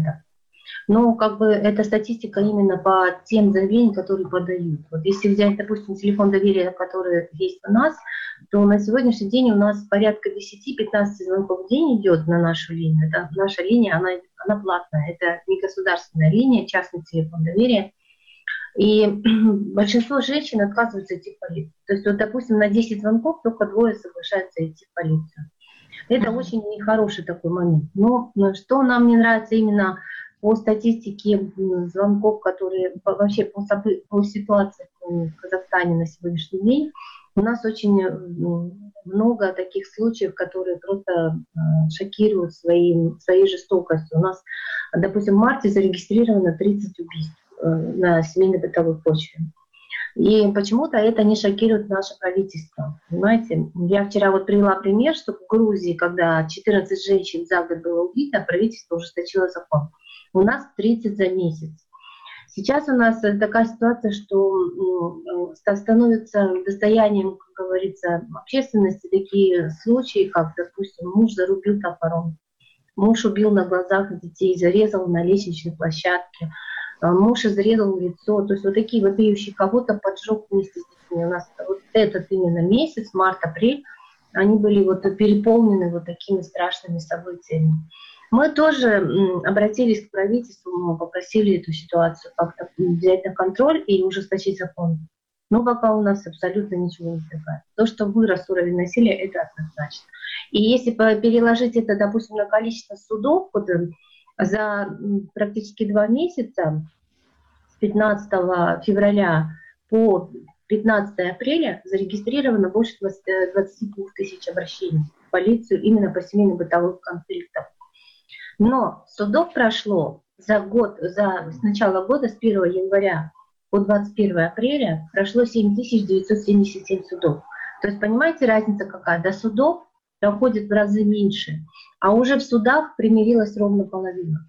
Но эта статистика именно по тем заявлениям, которые подают. Вот если взять, допустим, телефон доверия, который есть у нас, то на сегодняшний день у нас порядка 10-15 звонков в день идет на нашу линию. Да? Наша линия, она платная. Это не государственная линия, частный телефон доверия. И большинство женщин отказываются идти в полицию. То есть, допустим, на 10 звонков только 2 соглашаются идти в полицию. Это очень нехороший такой момент. Но что нам не нравится именно по статистике звонков, которые вообще по ситуации в Казахстане на сегодняшний день, у нас очень много таких случаев, которые просто шокируют своей жестокостью. У нас, допустим, в марте зарегистрировано 30 убийств на семейно-бытовой почве. И почему-то это не шокирует наше правительство. Понимаете? Я вчера привела пример, что в Грузии, когда 14 женщин за год было убито, правительство ужесточило закон. У нас 30 за месяц. Сейчас у нас такая ситуация, что становится достоянием, как говорится, общественности такие случаи, как, допустим, муж зарубил топором, муж убил на глазах детей, зарезал на лестничной площадке, муж изрезал лицо. То есть вот такие вопиющие, кого-то поджег вместе с детьми. У нас вот этот именно месяц, март-апрель, они были переполнены такими страшными событиями. Мы тоже обратились к правительству, мы попросили эту ситуацию как-то взять на контроль и ужесточить закон. Но пока у нас абсолютно ничего не возникает. То, что вырос уровень насилия, это однозначно. И если переложить это, допустим, на количество судов, за практически 2 месяца, с 15 февраля по 15 апреля зарегистрировано больше 22 тысяч обращений в полицию именно по семейно-бытовым конфликтам. Но судов прошло с начала года, с 1 января по 21 апреля, прошло 7977 судов. То есть, понимаете, разница какая? До судов доходит в разы меньше, а уже в судах примирилась ровно половина.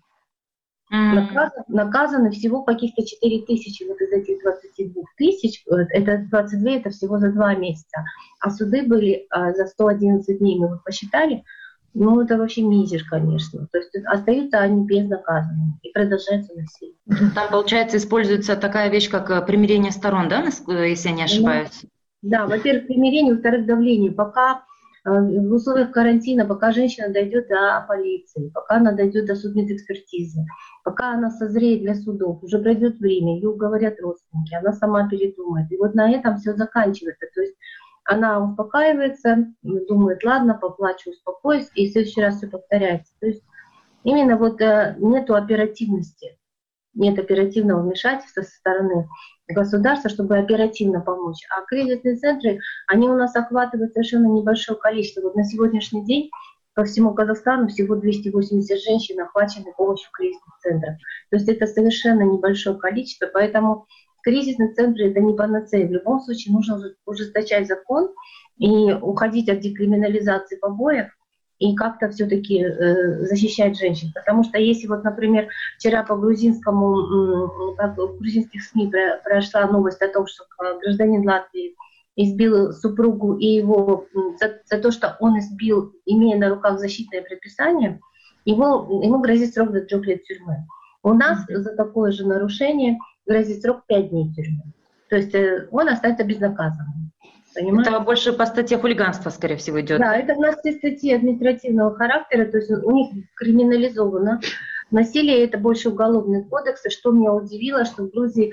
Наказаны всего каких-то 4000 из этих 22 тысяч, это 22, это всего за 2 месяца, а суды были за 111 дней, мы посчитали. Это вообще мизер, конечно. То есть остаются они безнаказанными и продолжается насилие. Там, получается, используется такая вещь, как примирение сторон, да, если я не ошибаюсь? Да, во-первых, примирение, во-вторых, давление. Пока в условиях карантина, пока женщина дойдет до полиции, пока она дойдет до судмедэкспертизы, пока она созреет для судов, уже пройдет время, ее уговорят родственники, она сама передумает. И вот на этом все заканчивается. То есть она успокаивается, думает, ладно, поплачу, успокоюсь, и в следующий раз все повторяется. То есть именно вот нету оперативности, нет оперативного вмешательства со стороны государства, чтобы оперативно помочь. А кризисные центры, они у нас охватывают совершенно небольшое количество. Вот на сегодняшний день по всему Казахстану всего 280 женщин охвачены помощью кризисных центров. То есть это совершенно небольшое количество, поэтому кризисные центры — это не панацея. В любом случае нужно ужесточать закон и уходить от декриминализации побоев и как-то все-таки защищать женщин. Потому что если вот, например, вчера по грузинских СМИ прошла новость о том, что гражданин Латвии избил супругу и его за то, что он избил, имея на руках защитное предписание, ему грозит срок до 3 лет тюрьмы. У нас за такое же нарушение грозит срок 5 дней тюрьмы. То есть он остается безнаказанным. Понимаете? Это больше по статье хулиганства, скорее всего, идет. Да, это у нас все статьи административного характера, то есть у них криминализовано насилие, это больше уголовный кодекс. И что меня удивило, что в Грузии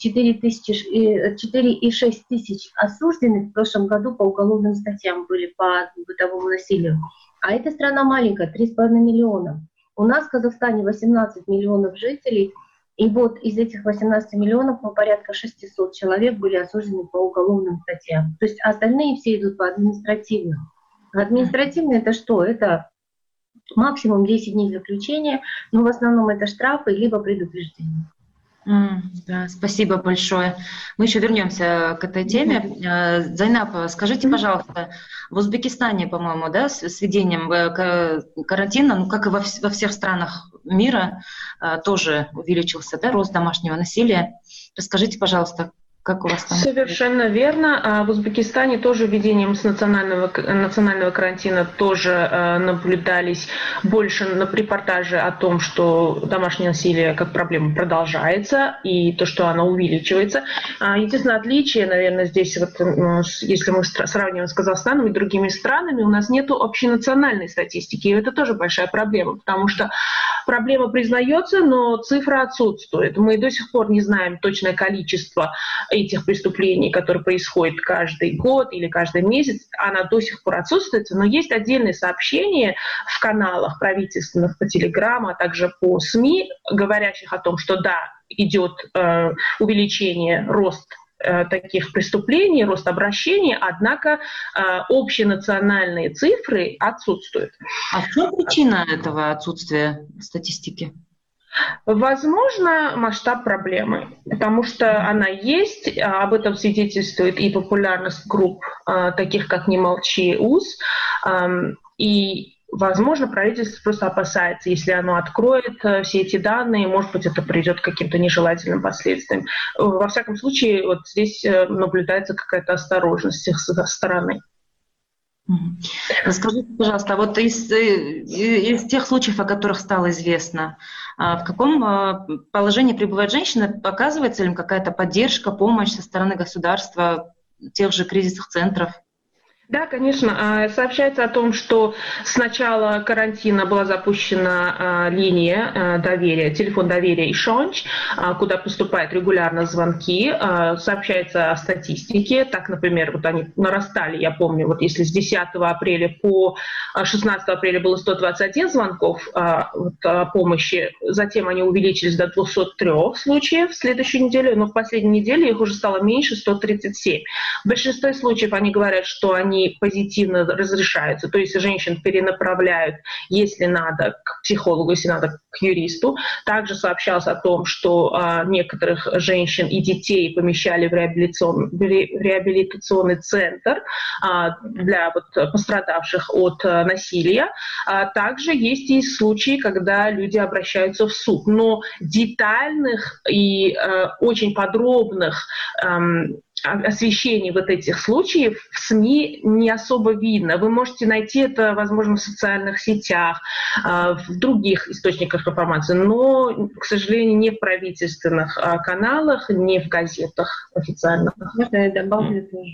4,6 тысяч осужденных в прошлом году по уголовным статьям были по бытовому насилию. А эта страна маленькая, 3,5 миллиона. У нас в Казахстане 18 миллионов жителей, и вот из этих 18 миллионов порядка 600 человек были осуждены по уголовным статьям. То есть остальные все идут по административным. Административные — это что? Это максимум 10 дней заключения, но в основном это штрафы либо предупреждения. Да, спасибо большое. Мы еще вернемся к этой теме. Зайнаб, скажите, пожалуйста, в Узбекистане, по-моему, да, с введением карантина, ну, как и во всех странах мира, тоже увеличился, да, рост домашнего насилия. Расскажите, пожалуйста, как у вас там? Совершенно верно. В Узбекистане тоже введением с национального карантина тоже наблюдались больше репортажи о том, что домашнее насилие как проблема продолжается и то, что оно увеличивается. Единственное отличие, наверное, здесь, вот, если мы сравниваем с Казахстаном и другими странами, у нас нет общенациональной статистики. И это тоже большая проблема, потому что проблема признается, но цифра отсутствует. Мы до сих пор не знаем точное количество этих преступлений, которые происходят каждый год или каждый месяц. Она до сих пор отсутствует, но есть отдельные сообщения в каналах правительственных, по телеграмму, а также по СМИ, говорящих о том, что да, идет увеличение, рост таких преступлений, рост обращений, однако общенациональные цифры отсутствуют. А в чем причина этого отсутствия статистики? Возможно, масштаб проблемы, потому что она есть, об этом свидетельствует и популярность групп, таких как «Не молчи, УЗ», и возможно, правительство просто опасается, если оно откроет все эти данные, может быть, это приведет к каким-то нежелательным последствиям. Во всяком случае, вот здесь наблюдается какая-то осторожность с их стороны. Скажите, пожалуйста, вот из тех случаев, о которых стало известно, в каком положении пребывает женщина? Оказывается ли им какая-то поддержка, помощь со стороны государства, тех же кризисных центров? Да, конечно. Сообщается о том, что с начала карантина была запущена линия доверия, телефон доверия Ишонч, куда поступают регулярно звонки. Сообщается о статистике. Так, например, вот они нарастали, я помню, вот если с 10 апреля по 16 апреля было 121 звонков о помощи, затем они увеличились до 203 случаев в следующую неделю, но в последней неделе их уже стало меньше, 137. В большинстве случаев они говорят, что они позитивно разрешаются, то есть женщин перенаправляют, если надо, к психологу, если надо, к юристу. Также сообщалось о том, что некоторых женщин и детей помещали в реабилитационный центр для пострадавших от насилия. Также есть и случаи, когда люди обращаются в суд. Но детальных и очень подробных освещений вот этих случаев в СМИ не особо видно. Вы можете найти это, возможно, в социальных сетях, в других источниках информации, но, к сожалению, не в правительственных каналах, не в газетах официальных. Можно я добавлю тоже?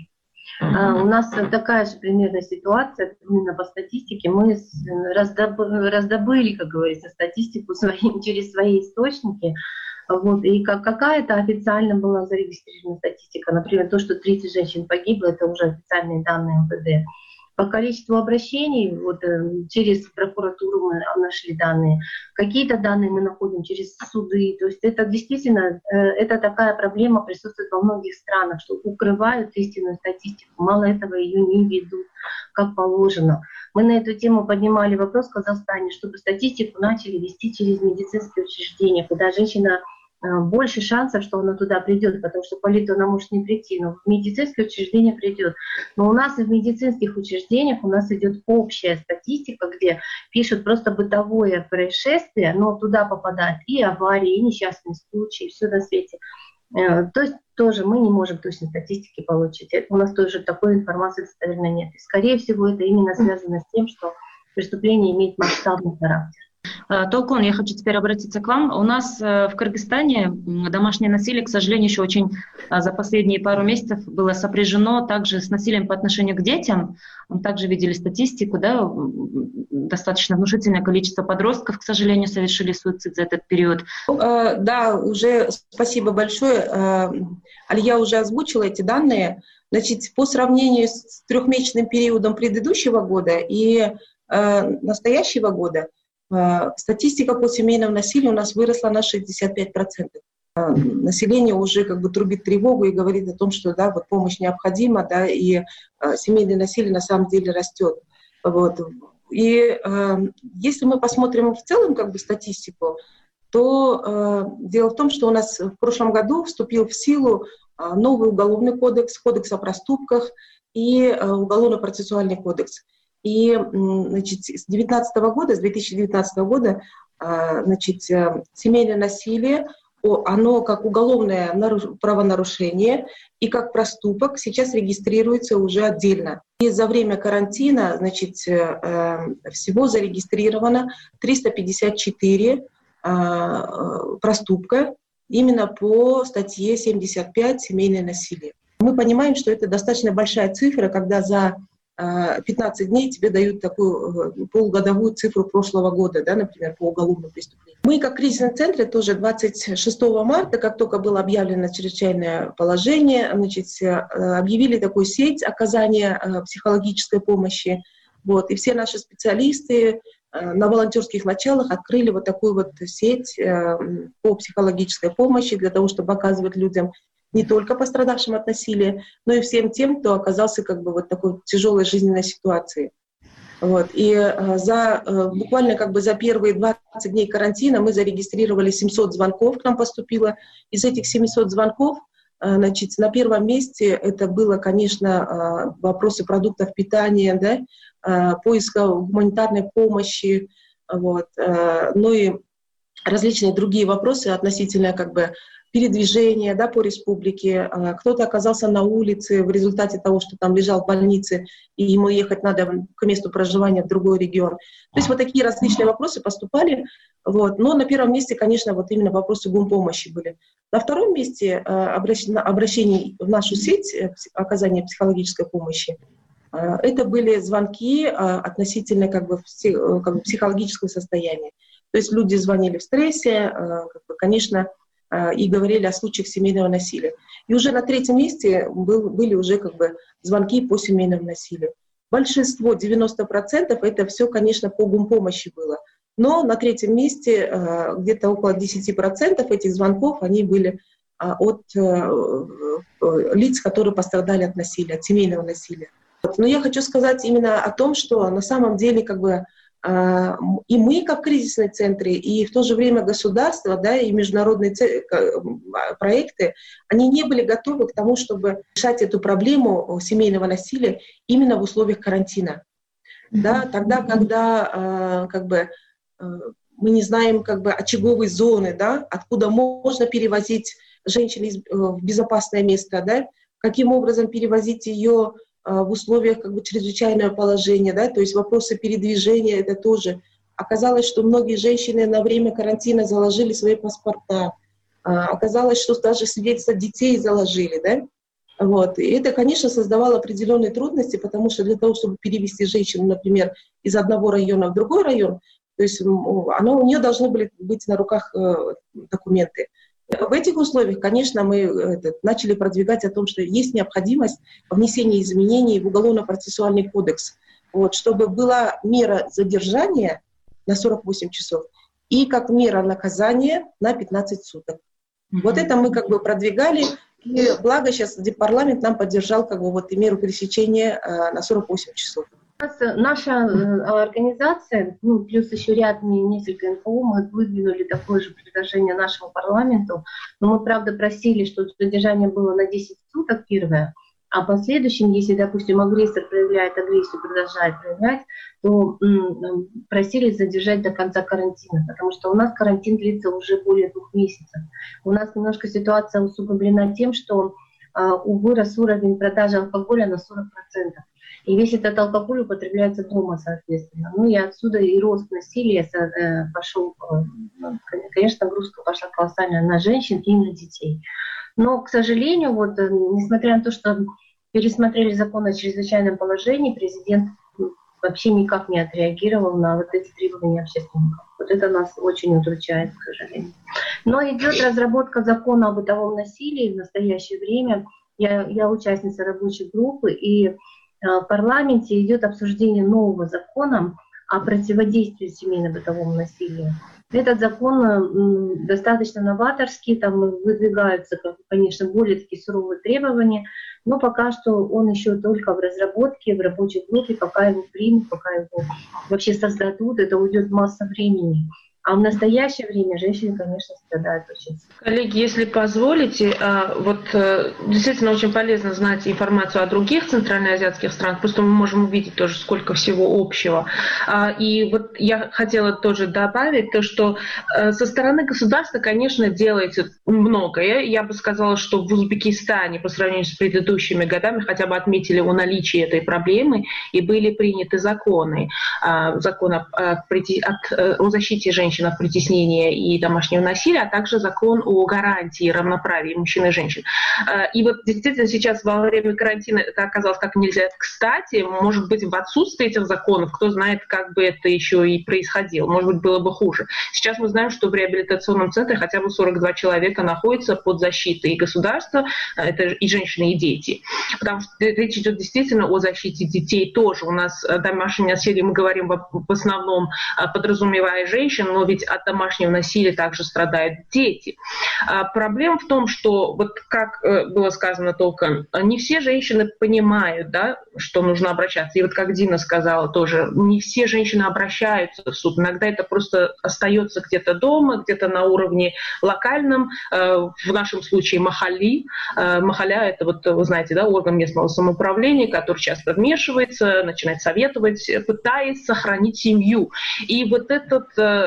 У нас такая же примерная ситуация, именно по статистике. Мы раздобыли, как говорится, статистику через свои источники. Вот. И какая-то официально была зарегистрирована статистика. Например, то, что 30 женщин погибло, это уже официальные данные МВД. По количеству обращений через прокуратуру мы нашли данные. Какие-то данные мы находим через суды. То есть это действительно это такая проблема присутствует во многих странах, что укрывают истинную статистику. Мало этого, ее не ведут как положено. Мы на эту тему поднимали вопрос в Казахстане, чтобы статистику начали вести через медицинские учреждения, куда женщина больше шансов, что она туда придет, потому что в полицию она может не прийти, но в медицинские учреждения придет. Но у нас и в медицинских учреждениях у нас идет общая статистика, где пишут просто бытовое происшествие, но туда попадают и аварии, и несчастные случаи, и все на свете. То есть тоже мы не можем точной статистики получить. У нас тоже такой информации достоверно нет. И, скорее всего, это именно связано с тем, что преступление имеет масштабный характер. Толкун, я хочу теперь обратиться к вам. У нас в Кыргызстане домашнее насилие, к сожалению, еще очень за последние пару месяцев было сопряжено также с насилием по отношению к детям. Мы также видели статистику, да, достаточно внушительное количество подростков, к сожалению, совершили суицид за этот период. Да, уже спасибо большое. Алия уже озвучила эти данные. Значит, по сравнению с трехмесячным периодом предыдущего года и настоящего года, статистика по семейному насилию у нас выросла на 65%. Население уже как бы трубит тревогу и говорит о том, что да, вот помощь необходима, да, и семейное насилие на самом деле растет. Вот. И если мы посмотрим в целом как бы статистику, то дело в том, что у нас в прошлом году вступил в силу новый уголовный кодекс, кодекс о проступках и уголовно-процессуальный кодекс. И, значит, с 2019 года, значит, семейное насилие, оно как уголовное правонарушение и как проступок сейчас регистрируется уже отдельно. И за время карантина, значит, всего зарегистрировано 354 проступка именно по статье 75 «Семейное насилие». Мы понимаем, что это достаточно большая цифра, когда за 15 дней тебе дают такую полугодовую цифру прошлого года, да, например, по уголовному преступлению. Мы, как кризисный центр, тоже 26 марта, как только было объявлено чрезвычайное положение, значит, объявили такую сеть оказания психологической помощи. Вот, и все наши специалисты на волонтерских началах открыли вот такую вот сеть по психологической помощи для того, чтобы оказывать людям не только пострадавшим от насилия, но и всем тем, кто оказался как бы вот такой тяжелой жизненной ситуации. Вот. И буквально как бы за первые 20 дней карантина мы зарегистрировали 700 звонков, к нам поступило. Из этих 700 звонков, значит, на первом месте это было, конечно, вопросы продуктов питания, да, поиска гуманитарной помощи, вот, ну и различные другие вопросы относительно как бы передвижения, да, по республике. Кто-то оказался на улице в результате того, что там лежал в больнице, и ему ехать надо к месту проживания в другой регион. То есть вот такие различные вопросы поступали. Вот. Но на первом месте, конечно, вот именно вопросы гумпомощи были. На втором месте обращений в нашу сеть оказания психологической помощи это были звонки относительно как бы психологического состояния. То есть люди звонили в стрессе, как бы, конечно, и говорили о случаях семейного насилия. И уже на третьем месте были уже как бы звонки по семейному насилию. Большинство, 90%, это все, конечно, по гумпомощи было. Но на третьем месте где-то около 10% этих звонков, они были от лиц, которые пострадали от насилия, от семейного насилия. Но я хочу сказать именно о том, что на самом деле как бы и мы, как кризисные центры, и в то же время государство, да, и международные проекты, они не были готовы к тому, чтобы решать эту проблему семейного насилия именно в условиях карантина. Да, тогда, когда как бы, мы не знаем как бы, очаговой зоны, да, откуда можно перевозить женщину в безопасное место, да, каким образом перевозить ее в условиях как бы чрезвычайного положения, да, то есть вопросы передвижения, это тоже. Оказалось, что многие женщины на время карантина заложили свои паспорта. Оказалось, что даже свидетельства детей заложили, да. Вот. И это, конечно, создавало определенные трудности, потому что для того, чтобы перевести женщину, например, из одного района в другой район, то есть у нее должны были быть на руках документы. В этих условиях, конечно, мы начали продвигать о том, что есть необходимость внесения изменений в Уголовно-процессуальный кодекс, вот, чтобы была мера задержания на 48 часов и как мера наказания на 15 суток. Вот это мы как бы продвигали, и благо сейчас парламент нам поддержал как бы вот и меру пресечения на 48 часов. Наша организация, плюс еще ряд несколько НКО, мы выдвинули такое же предложение нашему парламенту, но мы, правда, просили, чтобы задержание было на 10 суток первое, а в последующем, если, допустим, агрессор проявляет агрессию, продолжает проявлять, то просили задержать до конца карантина, потому что у нас карантин длится уже более 2 месяцев. У нас немножко ситуация усугублена тем, что вырос уровень продажи алкоголя на 40%. И весь этот алкоголь употребляется дома, соответственно. И отсюда и рост насилия пошел, конечно, нагрузка пошла колоссальная на женщин и на детей. Но, к сожалению, вот, несмотря на то, что пересмотрели закон о чрезвычайном положении, президент вообще никак не отреагировал на вот эти требования общественников. Вот это нас очень удручает, к сожалению. Но идет разработка закона о бытовом насилии в настоящее время. Я участница рабочей группы, и в парламенте идет обсуждение нового закона о противодействии семейно-бытовому насилию. Этот закон достаточно новаторский, там выдвигаются, конечно, более такие суровые требования, но пока что он еще только в разработке, в рабочей группе, пока его примут, пока его вообще создадут, это уйдет масса времени. А в настоящее время женщины, конечно, страдают очень. Коллеги, если позволите, действительно очень полезно знать информацию о других центральноазиатских странах, просто мы можем увидеть тоже, сколько всего общего. И вот я хотела тоже добавить то, что со стороны государства, конечно, делается многое. Я бы сказала, что в Узбекистане по сравнению с предыдущими годами хотя бы отметили о наличии этой проблемы и были приняты законы. Закон о защите женщин от притеснения и домашнего насилия, а также закон о гарантии равноправия мужчин и женщин. И вот действительно сейчас во время карантина это оказалось как нельзя кстати. Может быть, в отсутствии этих законов, кто знает, как бы это еще и происходило. Может быть, было бы хуже. Сейчас мы знаем, что в реабилитационном центре хотя бы 42 человека находятся под защитой государства, это и женщины, и дети. Потому что речь идет действительно о защите детей тоже. У нас домашнее насилие, мы говорим в основном, подразумевая женщин, но ведь от домашнего насилия также страдают дети. Проблема в том, что, вот как было сказано только, не все женщины понимают, да, что нужно обращаться. И вот как Дина сказала тоже, не все женщины обращаются в суд. Иногда это просто остается где-то дома, где-то на уровне локальном, в нашем случае махалли. Махаля — это, вот, вы знаете, да, орган местного самоуправления, который часто вмешивается, начинает советовать, пытаясь сохранить семью. И вот этот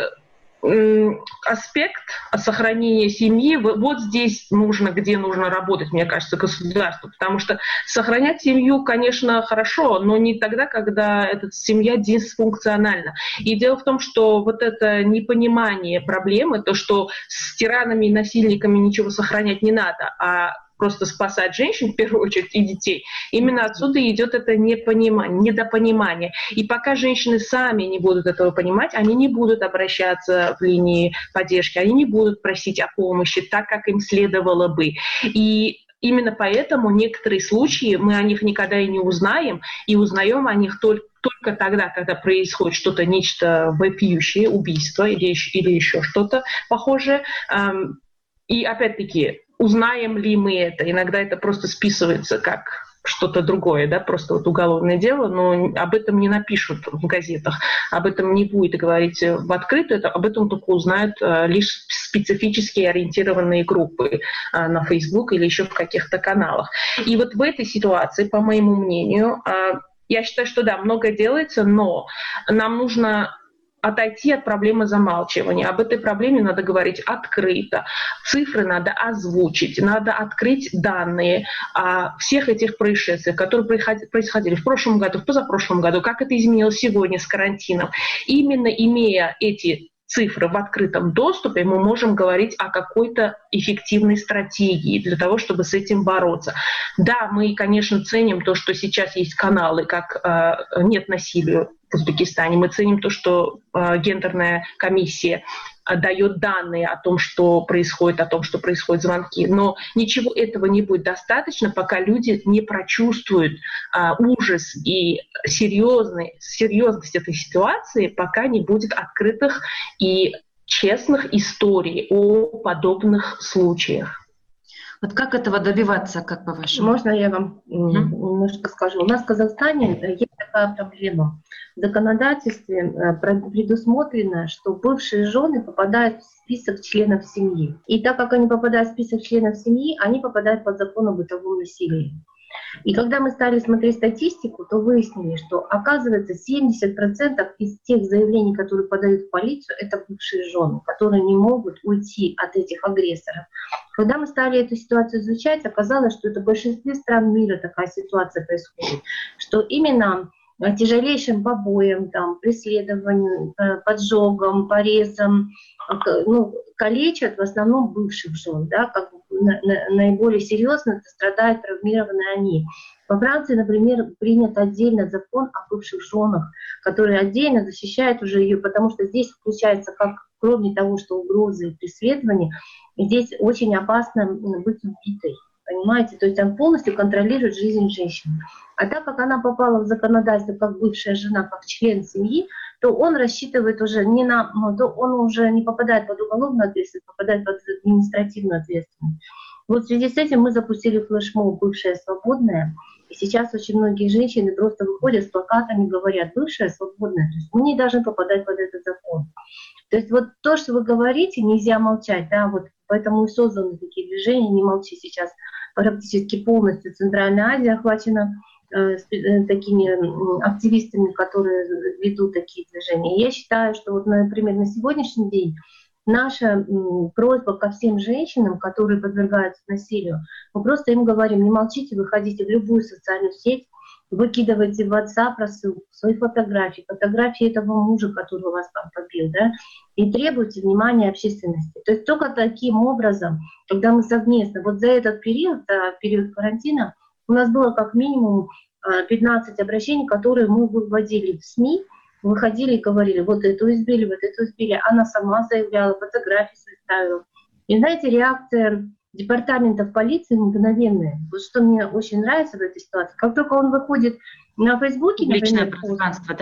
аспект сохранения семьи, вот здесь нужно, где нужно работать, мне кажется, государству, потому что сохранять семью, конечно, хорошо, но не тогда, когда эта семья дисфункциональна. И дело в том, что вот это непонимание проблемы, то, что с тиранами и насильниками ничего сохранять не надо, а просто спасать женщин, в первую очередь, и детей. Именно отсюда идет это непонимание, недопонимание. И пока женщины сами не будут этого понимать, они не будут обращаться в линии поддержки, они не будут просить о помощи так, как им следовало бы. И именно поэтому некоторые случаи мы о них никогда и не узнаем, и узнаем о них только тогда, когда происходит что-то, нечто вопиющее, убийство или еще что-то похожее. И опять-таки, узнаем ли мы это? Иногда это просто списывается как что-то другое, да, просто вот уголовное дело, но об этом не напишут в газетах, об этом не будет говорить в открытую, об этом только узнают лишь специфически ориентированные группы на Facebook или еще в каких-то каналах. И вот в этой ситуации, по моему мнению, я считаю, что да, многое делается, но нам нужно отойти от проблемы замалчивания. Об этой проблеме надо говорить открыто. Цифры надо озвучить, надо открыть данные о всех этих происшествиях, которые происходили в прошлом году, в позапрошлом году, как это изменилось сегодня с карантином. Именно имея эти цифры в открытом доступе, мы можем говорить о какой-то эффективной стратегии для того, чтобы с этим бороться. Да, мы, конечно, ценим то, что сейчас есть каналы, как «Нет насилия» в Узбекистане. Мы ценим то, что гендерная комиссия дает данные о том, что происходит звонки. Но ничего этого не будет достаточно, пока люди не прочувствуют ужас и серьезность этой ситуации, пока не будет открытых и честных историй о подобных случаях. Вот как этого добиваться, как по-вашему? Можно я вам немножко скажу? У нас в Казахстане есть такая проблема. В законодательстве предусмотрено, что бывшие жены попадают в список членов семьи. И так как они попадают в список членов семьи, они попадают под закон о бытовом насилии. И когда мы стали смотреть статистику, то выяснили, что, оказывается, 70% из тех заявлений, которые подают в полицию, это бывшие жены, которые не могут уйти от этих агрессоров. Когда мы стали эту ситуацию изучать, оказалось, что это в большинстве стран мира такая ситуация происходит, что именно тяжелейшим побоем, преследованием, поджогом, порезом, калечат в основном бывших жен, наиболее серьезно страдают травмированные они. Во Франции, например, принят отдельно закон о бывших женах, который отдельно защищает уже ее, потому что здесь включается, кроме того, что угрозы и преследования, здесь очень опасно быть убитой. Понимаете? То есть он полностью контролирует жизнь женщины. А так как она попала в законодательство как бывшая жена, как член семьи, то он рассчитывает уже он уже не попадает под уголовную ответственность, попадает под административную ответственность. Вот в связи с этим мы запустили флешмоб «Бывшая свободная». И сейчас очень многие женщины просто выходят с плакатами, говорят: «Бывшая свободная». То есть мы не должны попадать под этот закон. То есть вот то, что вы говорите, нельзя молчать. Вот поэтому и созданы такие движения «Не молчи». Сейчас практически полностью Центральная Азия охвачена такими активистами, которые ведут такие движения. И я считаю, что, например, на сегодняшний день наша просьба ко всем женщинам, которые подвергаются насилию, мы просто им говорим: не молчите, выходите в любую социальную сеть, выкидывайте в WhatsApp рассылку, свои фотографии этого мужа, который вас там побил, и требуйте внимания общественности. То есть только таким образом, когда мы совместно, за этот период карантина, у нас было как минимум 15 обращений, которые мы выводили в СМИ, выходили и говорили: вот эту избили, вот эту избили. Она сама заявляла, фотографии свои ставила. И знаете, реакция департаментов полиции мгновенная. Вот что мне очень нравится в этой ситуации. Как только он выходит на Фейсбуке, личное пространство,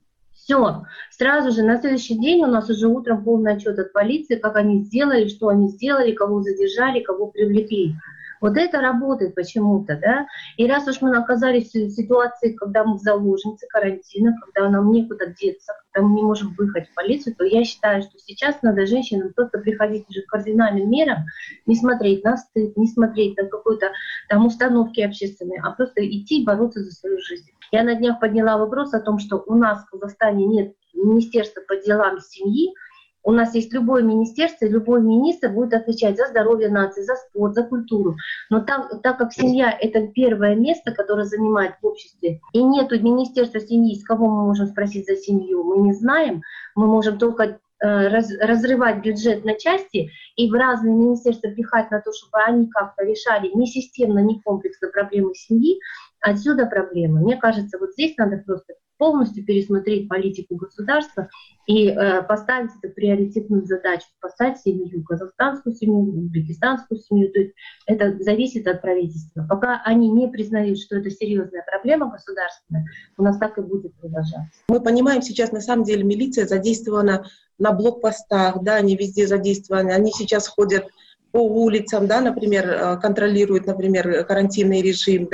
все, сразу же на следующий день у нас уже утром полный отчет от полиции, как они сделали, что они сделали, кого задержали, кого привлекли. Вот это работает почему-то, И раз уж мы оказались в ситуации, когда мы в заложнице карантина, когда нам некуда деться, когда мы не можем выехать в полицию, то я считаю, что сейчас надо женщинам просто приходить уже к кардинальным мерам, не смотреть на стыд, не смотреть на какой-то установки общественные, а просто идти и бороться за свою жизнь. Я на днях подняла вопрос о том, что у нас в Казахстане нет министерства по делам семьи. У нас есть любое министерство, и любой министр будет отвечать за здоровье нации, за спорт, за культуру. Но так как семья — это первое место, которое занимает в обществе, и нету министерства семьи, с кого мы можем спросить за семью, мы не знаем, мы можем только разрывать бюджет на части и в разные министерства пихать на то, чтобы они как-то решали не системно, не комплексно проблемы семьи. Отсюда проблемы. Мне кажется, здесь надо просто полностью пересмотреть политику государства и поставить это приоритетную задачу, спасать семью, казахстанскую семью, узбекистанскую семью. То есть это зависит от правительства. Пока они не признают, что это серьезная проблема государственная, у нас так и будет продолжаться. Мы понимаем, сейчас на самом деле милиция задействована на блокпостах, они везде задействованы, они сейчас ходят по улицам, например, контролируют, например, карантинный режим,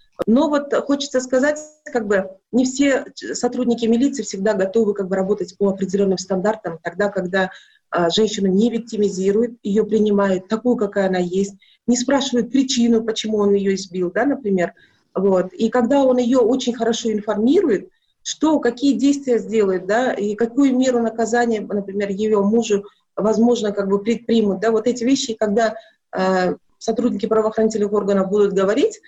Но хочется сказать, не все сотрудники милиции всегда готовы работать по определенным стандартам, тогда, когда женщину не виктимизируют, ее принимают такую, какая она есть, не спрашивают причину, почему он ее избил, например. И когда он ее очень хорошо информирует, какие действия сделает, и какую меру наказания, например, ее мужу, возможно, предпримут. Эти вещи, когда сотрудники правоохранительных органов будут говорить,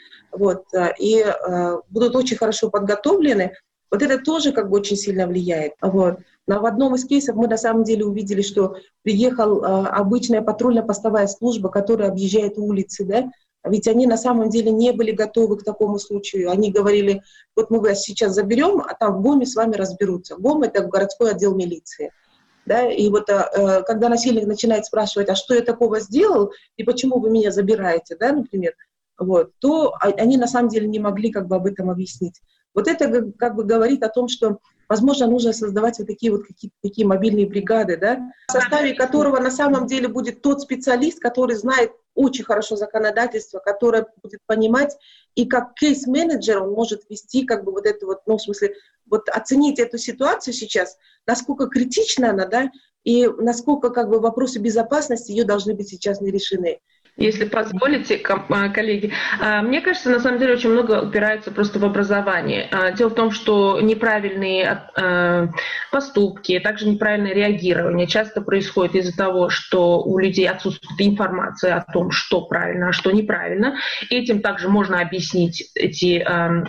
будут очень хорошо подготовлены, это тоже очень сильно влияет. Но в одном из кейсов мы на самом деле увидели, что приехал обычная патрульно-постовая служба, которая объезжает улицы, да, ведь они на самом деле не были готовы к такому случаю. Они говорили, вот мы вас сейчас заберем, а там в ГОМе с вами разберутся. ГОМ — это городской отдел милиции. Да? И вот когда насильник начинает спрашивать, а что я такого сделал, и почему вы меня забираете, да, например, вот, то они на самом деле не могли как бы об этом объяснить. Вот это как бы говорит о том, что, возможно, нужно создавать вот какие-то такие мобильные бригады, да, в составе которого на самом деле будет тот специалист, который знает очень хорошо законодательство, который будет понимать, и как кейс-менеджер он может вести как бы вот это вот, ну, в смысле, вот оценить эту ситуацию сейчас, насколько критична она, да, и насколько как бы вопросы безопасности ее должны быть сейчас не решены. Если позволите, коллеги, мне кажется, на самом деле очень много упирается просто в образование. Дело в том, что неправильные поступки, также неправильное реагирование часто происходит из-за того, что у людей отсутствует информация о том, что правильно, а что неправильно. Этим также можно объяснить эти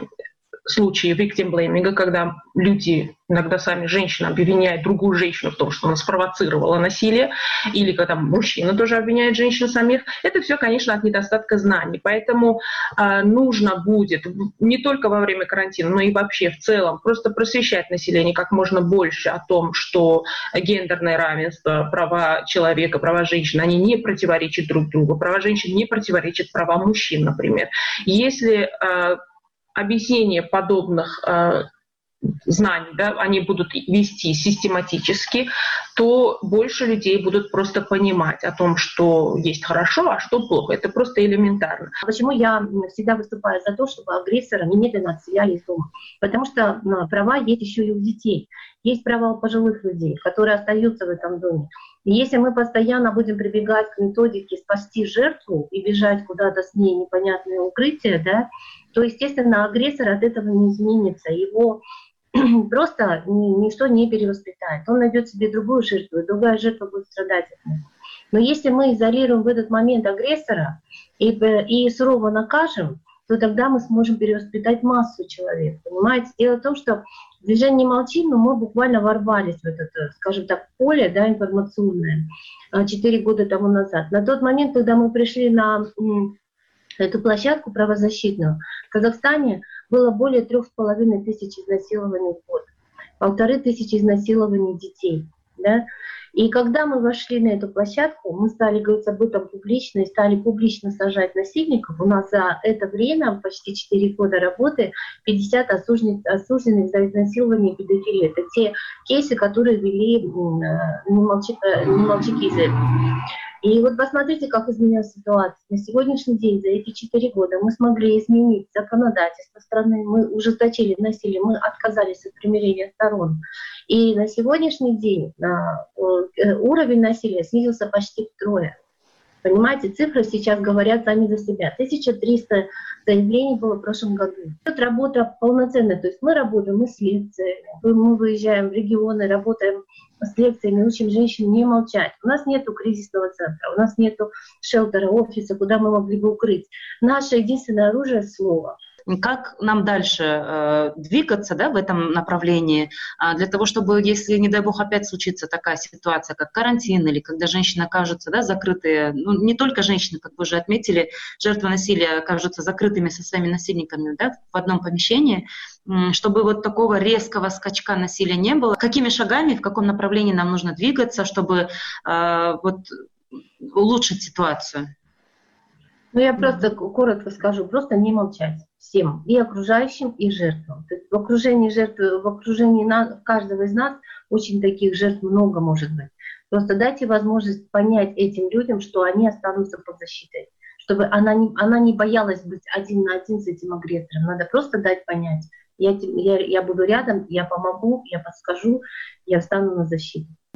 случаи victim blaming, когда люди, иногда сами женщины, обвиняют другую женщину в том, что она спровоцировала насилие, или когда мужчина тоже обвиняет женщин самих. Это все, конечно, от недостатка знаний. Поэтому нужно будет не только во время карантина, но и вообще в целом просто просвещать население как можно больше о том, что гендерное равенство, права человека, права женщин, они не противоречат друг другу. Права женщин не противоречат правам мужчин, например. Если объяснение подобных знаний, да, они будут вести систематически, то больше людей будут просто понимать о том, что есть хорошо, а что плохо. Это просто элементарно. Почему я всегда выступаю за то, чтобы агрессора немедленно отселяли из дома? Потому что права есть еще и у детей. Есть права у пожилых людей, которые остаются в этом доме. И если мы постоянно будем прибегать к методике спасти жертву и бежать куда-то с ней непонятное укрытие, да, то, естественно, агрессор от этого не изменится. Его просто ничто не перевоспитает. Он найдет себе другую жертву, и другая жертва будет страдать от него. Но если мы изолируем в этот момент агрессора и сурово накажем, то тогда мы сможем перевоспитать массу человек. Понимаете? Дело в том, что движение «Не молчим», но мы буквально ворвались в это, скажем так, поле, да, информационное 4 года тому назад. На тот момент, когда мы пришли на эту площадку правозащитную, в Казахстане было более 3500 изнасилований в год, 1500 изнасилований детей. Да? И когда мы вошли на эту площадку, мы стали говорить об этом публично и стали публично сажать насильников. У нас за это время, почти 4 года работы, 50 осужденных за изнасилование и педофилию. Это те кейсы, которые вели «Не молчи, Кизель». И вот посмотрите, как изменилась ситуация. На сегодняшний день, за эти 4 года, мы смогли изменить законодательство страны, мы ужесточили насилие, мы отказались от примирения сторон. И на сегодняшний день уровень насилия снизился почти втрое. Понимаете, цифры сейчас говорят сами за себя. 1300 заявлений было в прошлом году. Это работа полноценная. То есть мы работаем, мы с лекциями, мы выезжаем в регионы, работаем с лекциями, учим женщин не молчать. У нас нет кризисного центра, у нас нет шелтера, офиса, куда мы могли бы укрыть. Наше единственное оружие — слово. Как нам дальше двигаться, да, в этом направлении, для того, чтобы, если, не дай бог, опять случится такая ситуация, как карантин, или когда женщины окажутся, да, закрытые, ну, не только женщины, как вы уже отметили, жертвы насилия окажутся закрытыми со своими насильниками, да, в одном помещении, чтобы вот такого резкого скачка насилия не было. Какими шагами, в каком направлении нам нужно двигаться, чтобы вот улучшить ситуацию? Ну, я просто коротко скажу, просто не молчать всем, и окружающим, и жертвам. То есть в окружении жертвы, в окружении каждого из нас очень таких жертв много может быть. Просто дайте возможность понять этим людям, что они останутся под защитой, чтобы она не боялась быть один на один с этим агрессором. Надо просто дать понять, я буду рядом, я помогу, я подскажу, я встану на защиту.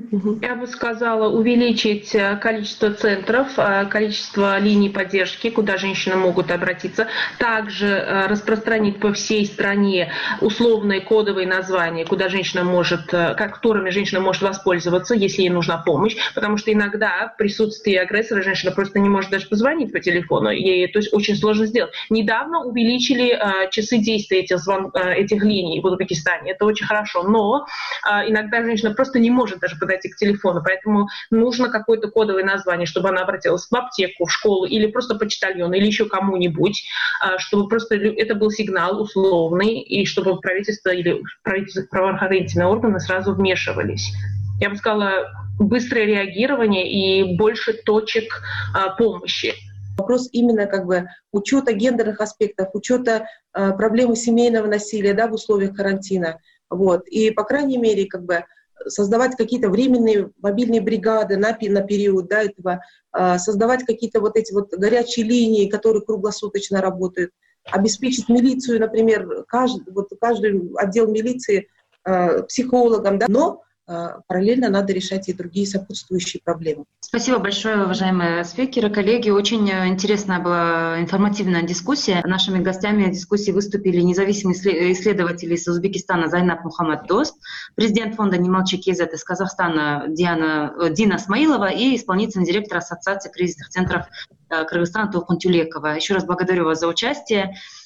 Я бы сказала, увеличить количество центров, количество линий поддержки, куда женщины могут обратиться. Также распространить по всей стране условные кодовые названия, куда женщина может, которыми женщина может воспользоваться, если ей нужна помощь. Потому что иногда в присутствии агрессора женщина просто не может даже позвонить по телефону. Ей это очень сложно сделать. Недавно увеличили часы действия этих линий в Узбекистане. Это очень хорошо. Но иногда женщина просто не может даже подойти к телефону, поэтому нужно какое-то кодовое название, чтобы она обратилась в аптеку, в школу или просто почтальон, или еще кому-нибудь, чтобы просто это был сигнал условный, и чтобы правительство или правоохранительные органы сразу вмешивались. Я бы сказала, быстрое реагирование и больше точек помощи. Вопрос именно учета гендерных аспектов, учета проблемы семейного насилия, в условиях карантина. И, по крайней мере, создавать какие-то временные мобильные бригады на период этого, создавать какие-то эти горячие линии, которые круглосуточно работают, обеспечить милицию, например, каждый отдел милиции психологом, но параллельно надо решать и другие сопутствующие проблемы. Спасибо большое, уважаемые спикеры, коллеги. Очень интересная была информативная дискуссия. Нашими гостями в дискуссии выступили независимые исследователи из Узбекистана Зайнаб Мухаммад Дост, президент фонда «Немалчи Кезет» из Казахстана Дина Смаилова и исполнительный директор Ассоциации кризисных центров Кыргызстана Толкун Тюлекова. Еще раз благодарю вас за участие.